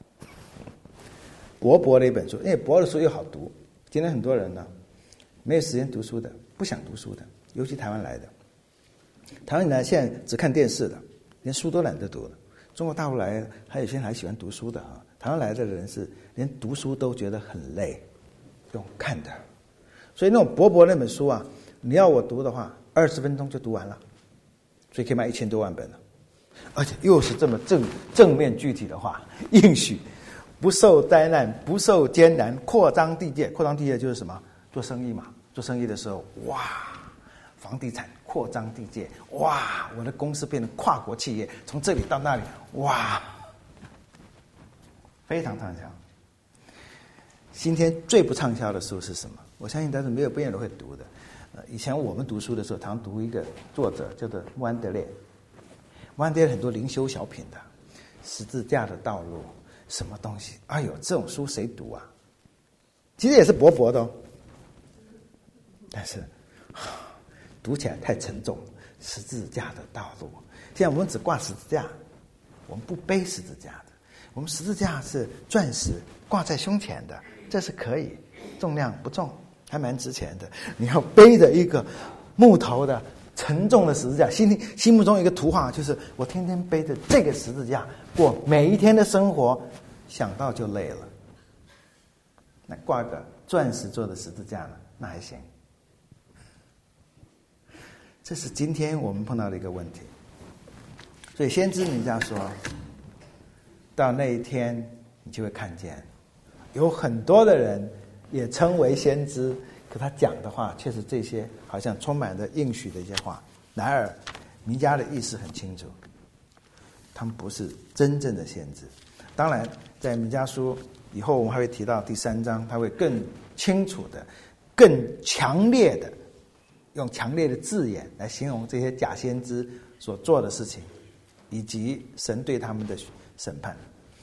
薄薄的一本书，因为薄的书又好读。今天很多人呢，没有时间读书的，不想读书的，尤其台湾来的。台湾来现在只看电视的，连书都懒得读了。中国大陆来，还有些人还喜欢读书的啊。台湾来的人是连读书都觉得很累，用看的。所以那种薄薄那本书啊，你要我读的话，二十分钟就读完了，所以可以卖一千多万本了。而且又是这么正正面具体的话，应许。不受灾难，不受艰难，扩张地界。扩张地界就是什么？做生意嘛。做生意的时候，哇，房地产扩张地界，哇，我的公司变成跨国企业，从这里到那里，哇，非常畅销。今天最不畅销的书是什么？我相信，但是没有不愿人会读的。呃，以前我们读书的时候，常读一个作者叫做穆安德烈。穆安德烈很多灵修小品的，十字架的道路。什么东西？哎呦，这种书谁读啊？其实也是薄薄的哦，但是读起来太沉重。十字架的道路，现在我们只挂十字架，我们不背十字架的。我们十字架是钻石挂在胸前的，这是可以，重量不重，还蛮值钱的。你要背着一个木头的沉重的十字架，心心目中有一个图画，就是我天天背着这个十字架过每一天的生活，想到就累了。那挂个钻石做的十字架呢，那还行。这是今天我们碰到的一个问题。所以先知弥迦说，到那一天你就会看见，有很多的人也称为先知，可他讲的话却是这些好像充满着应许的一些话。然而弥迦的意思很清楚，他们不是真正的先知。当然在弥迦书以后我们还会提到第三章，他会更清楚的更强烈的用强烈的字眼来形容这些假先知所做的事情，以及神对他们的审判。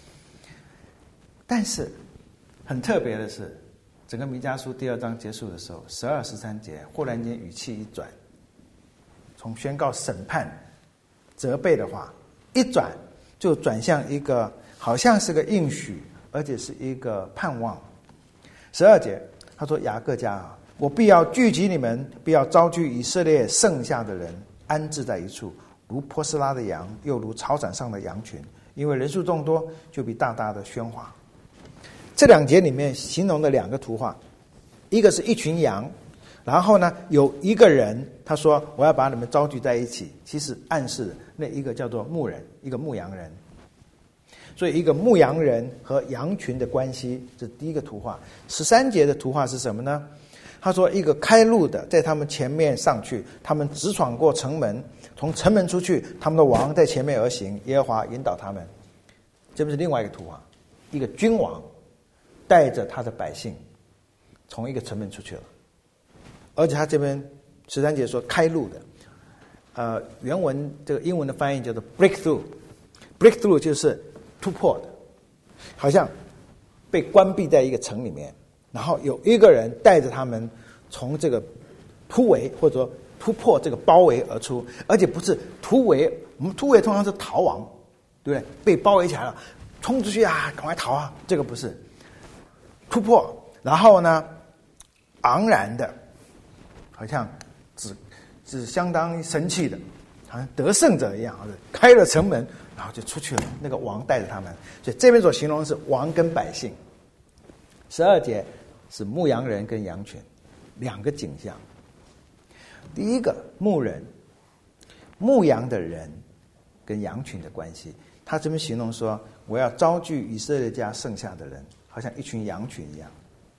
但是很特别的是，整个弥迦书第二章结束的时候，十二十三节忽然间语气一转，从宣告审判责备的话一转，就转向一个好像是个应许，而且是一个盼望。十二节他说，雅各家啊，我必要聚集你们，必要招聚以色列剩下的人，安置在一处，如波斯拉的羊，又如草场上的羊群，因为人数众多，就必大大的喧哗。这两节里面形容的两个图画，一个是一群羊，然后呢有一个人，他说我要把你们招聚在一起，其实暗示那一个叫做牧人，一个牧羊人。所以一个牧羊人和羊群的关系，这是第一个图画。十三节的图画是什么呢？他说一个开路的在他们前面上去，他们直闯过城门，从城门出去，他们的王在前面而行，耶和华引导他们。这不是另外一个图画，一个君王带着他的百姓从一个城门出去了，而且他这边十三节说开路的，呃，原文这个英文的翻译叫做 breakthrough，breakthrough 就是突破的，好像被关闭在一个城里面，然后有一个人带着他们从这个突围或者突破这个包围而出，而且不是突围，我们突围通常是逃亡，对不对？被包围起来了，冲出去啊，赶快逃啊，这个不是。突破，然后呢，昂然的，好像只是相当神气的，好像得胜者一样，开了城门，然后就出去了。那个王带着他们，所以这边所形容的是王跟百姓。十二节是牧羊人跟羊群两个景象。第一个牧人，牧羊的人跟羊群的关系，他这边形容说，我要招聚以色列家剩下的人。好像一群羊群一样，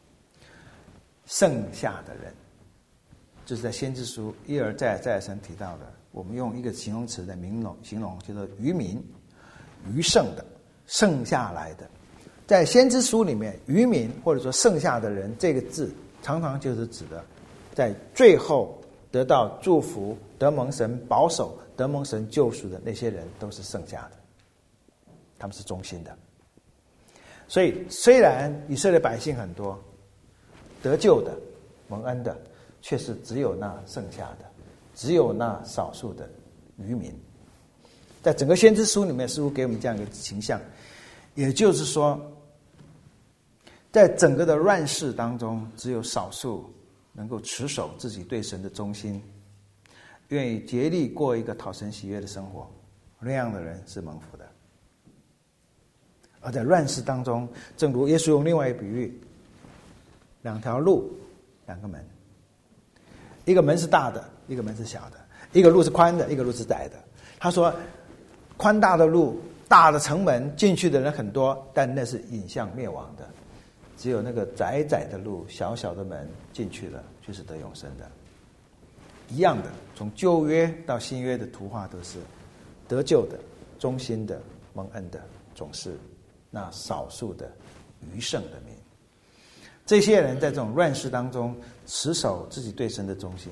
剩下的人，这是在先知书一而再再而三提到的。我们用一个形容词来形容，形容叫做余民，余剩的，剩下来的， 在先知书里面，渔民或者说剩下的人这个字，常常就是指的在最后得到祝福、得蒙神保守、得蒙神救赎的那些人，都是剩下的，他们是忠心的。所以虽然以色列百姓很多，得救的、蒙恩的，却是只有那剩下的，只有那少数的渔民。在整个先知书里面，似乎给我们这样一个形象，也就是说，在整个的乱世当中，只有少数能够持守自己对神的忠心，愿意竭力过一个讨神喜悦的生活，那样的人是蒙福的。而在乱世当中，正如耶稣用另外一个比喻，两条路，两个门，一个门是大的，一个门是小的，一个路是宽的，一个路是窄的。他说，宽大的路，大的城门，进去的人很多，但那是引向灭亡的。只有那个窄窄的路，小小的门进去了，就是得永生的。一样的，从旧约到新约的图画都是得救的、忠心的、蒙恩的，总是那少数的余剩的民。这些人在这种乱世当中，持守自己对神的忠心，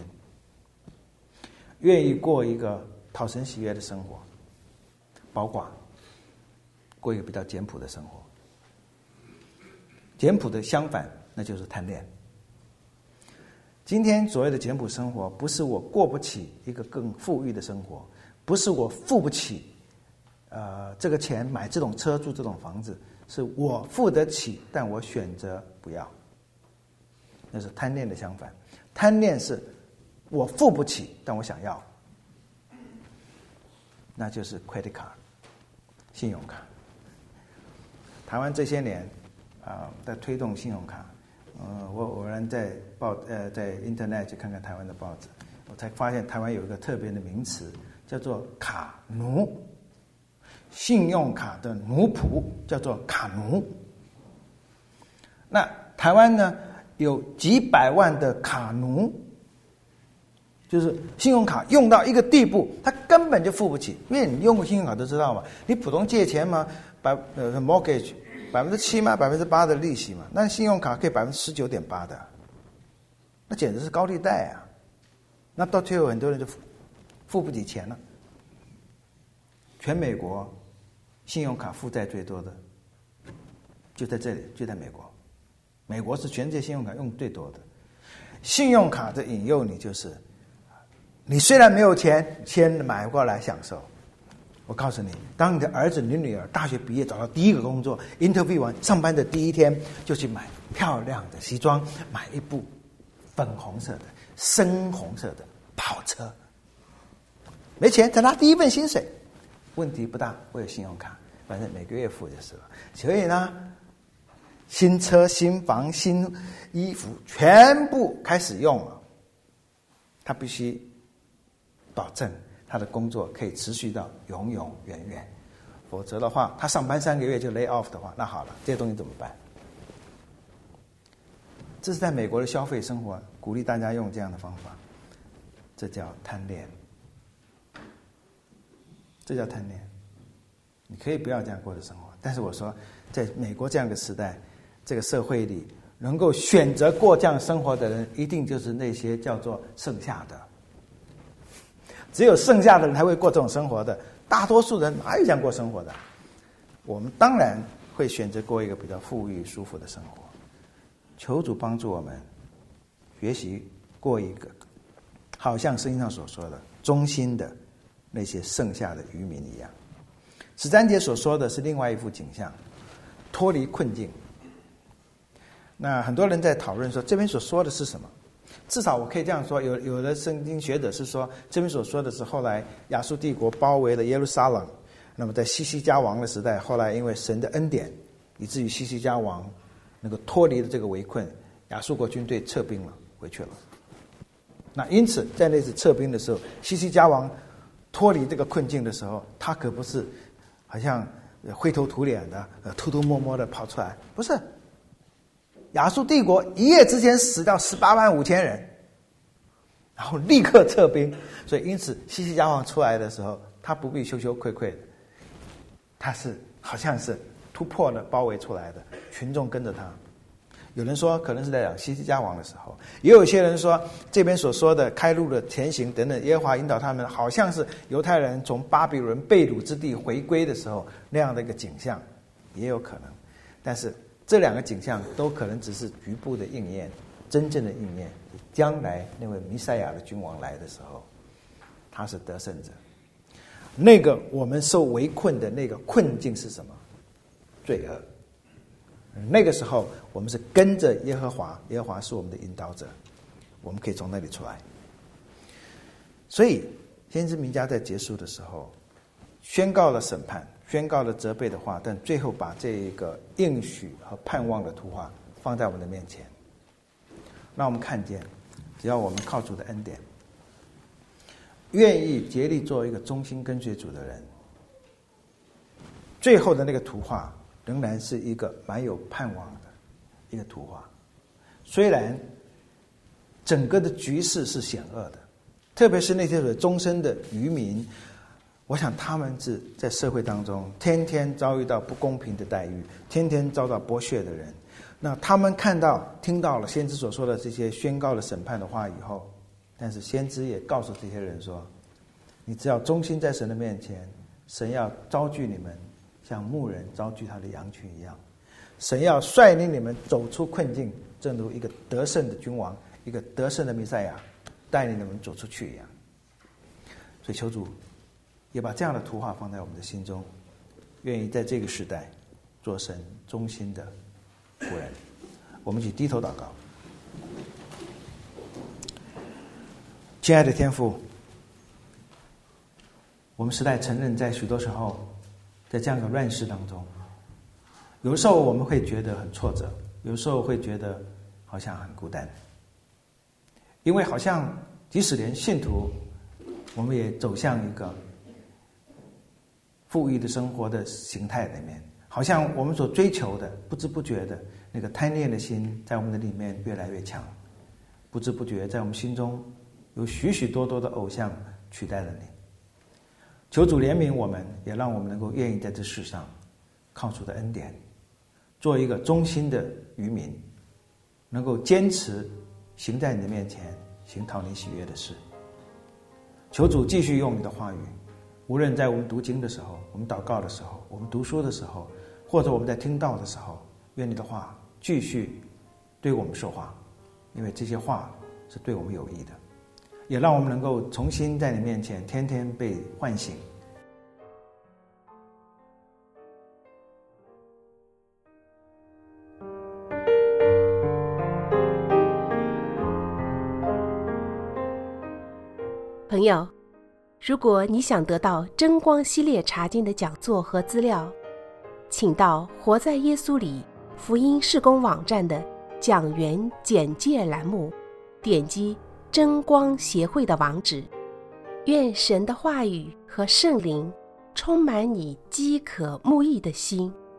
愿意过一个讨神喜悦的生活，保寡，过一个比较简朴的生活。简朴的相反，那就是贪恋。今天所谓的简朴生活，不是我过不起一个更富裕的生活，不是我付不起呃这个钱买这种车住这种房子，是我付得起，但我选择不要。那是贪恋的相反。贪恋是我付不起，但我想要，那就是 credit card 信用卡。台湾这些年啊，在推动信用卡，呃，我偶然在报呃在 Internet 去看看台湾的报纸，我才发现台湾有一个特别的名词，叫做卡奴。信用卡的奴仆叫做卡奴。那台湾呢，有几百万的卡奴，就是信用卡用到一个地步，他根本就付不起。因为你用过信用卡都知道嘛，你普通借钱嘛，百呃 mortgage。百分之七嘛，百分之八的利息嘛，那信用卡可以百分之十九点八的，那简直是高利贷啊！那到最后很多人就付付不起钱了。全美国信用卡负债最多的就在这里，就在美国。美国是全世界信用卡用最多的。信用卡的引诱你就是，你虽然没有钱，先买过来享受。我告诉你，当你的儿子、你女儿大学毕业找到第一个工作 ，interview 完上班的第一天，就去买漂亮的西装，买一部粉红色的、深红色的跑车。没钱再拿第一份薪水，问题不大，我有信用卡，反正每个月付就是了。所以呢，新车、新房、新衣服全部开始用了，他必须保证他的工作可以持续到永永远远，否则的话，他上班三个月就 lay off 的话，那好了，这些东西怎么办？这是在美国的消费生活，鼓励大家用这样的方法，这叫贪恋，这叫贪恋。你可以不要这样过的生活，但是我说，在美国这样的时代，这个社会里，能够选择过这样生活的人，一定就是那些叫做剩下的。只有剩下的人才会过这种生活的，大多数人哪有这样过生活的？我们当然会选择过一个比较富裕、舒服的生活。求主帮助我们学习过一个，好像圣经上所说的忠心的那些剩下的渔民一样。十三节所说的是另外一幅景象，脱离困境。那很多人在讨论说，这边所说的是什么？至少我可以这样说，有有的圣经学者是说，这边所说的是后来亚述帝国包围了耶路撒冷，那么在西西家王的时代，后来因为神的恩典，以至于西西家王能够脱离了这个围困，亚述国军队撤兵了，回去了。那因此在那次撤兵的时候，西西家王脱离这个困境的时候，他可不是好像灰头土脸的、呃偷偷摸摸的跑出来，不是。亚述帝国一夜之间死掉十八万五千人，然后立刻撤兵。所以因此西西家王出来的时候，他不必羞羞愧愧的，他是好像是突破的包围出来的，群众跟着他。有人说可能是在讲希西家王的时候，也有些人说这边所说的开路的前行等等，耶和华引导他们，好像是犹太人从巴比伦被掳之地回归的时候那样的一个景象，也有可能。但是这两个景象都可能只是局部的应验，真正的应验，将来那位弥赛亚的君王来的时候，他是得胜者。那个我们受围困的那个困境是什么？罪恶。那个时候我们是跟着耶和华，耶和华是我们的引导者，我们可以从那里出来。所以先知弥迦在结束的时候宣告了审判，宣告了责备的话，但最后把这一个应许和盼望的图画放在我们的面前，让我们看见只要我们靠主的恩典，愿意竭力做一个忠心跟随主的人，最后的那个图画仍然是一个蛮有盼望的一个图画。虽然整个的局势是险恶的，特别是那些的终身的渔民，我想他们是在社会当中天天遭遇到不公平的待遇，天天遭到剥削的人。那他们看到听到了先知所说的这些宣告了审判的话以后，但是先知也告诉这些人说，你只要忠心在神的面前，神要招聚你们像牧人招聚他的羊群一样，神要率领你们走出困境，正如一个得胜的君王，一个得胜的弥赛亚带领你们走出去一样。所以求主也把这样的图画放在我们的心中，愿意在这个时代做神忠心的仆人。我们一起低头祷告。亲爱的天父，我们实在承认在许多时候在这样一个乱世当中，有时候我们会觉得很挫折，有时候会觉得好像很孤单，因为好像即使连信徒我们也走向一个富裕的生活的形态里面，好像我们所追求的不知不觉的那个贪恋的心在我们的里面越来越强，不知不觉在我们心中有许许多多的偶像取代了你。求主怜悯我们，也让我们能够愿意在这世上靠主的恩典做一个忠心的渔民，能够坚持行在你的面前，行讨你喜悦的事。求主继续用你的话语，无论在我们读经的时候，我们祷告的时候，我们读书的时候，或者我们在听道的时候，愿你的话继续对我们说话，因为这些话是对我们有益的，也让我们能够重新在你面前天天被唤醒。 朋友，如果你想得到真光系列查经的讲座和资料，请到活在耶稣里福音事工网站的讲员简介栏目，点击真光协会的网址。愿神的话语和圣灵充满你饥渴慕义的心。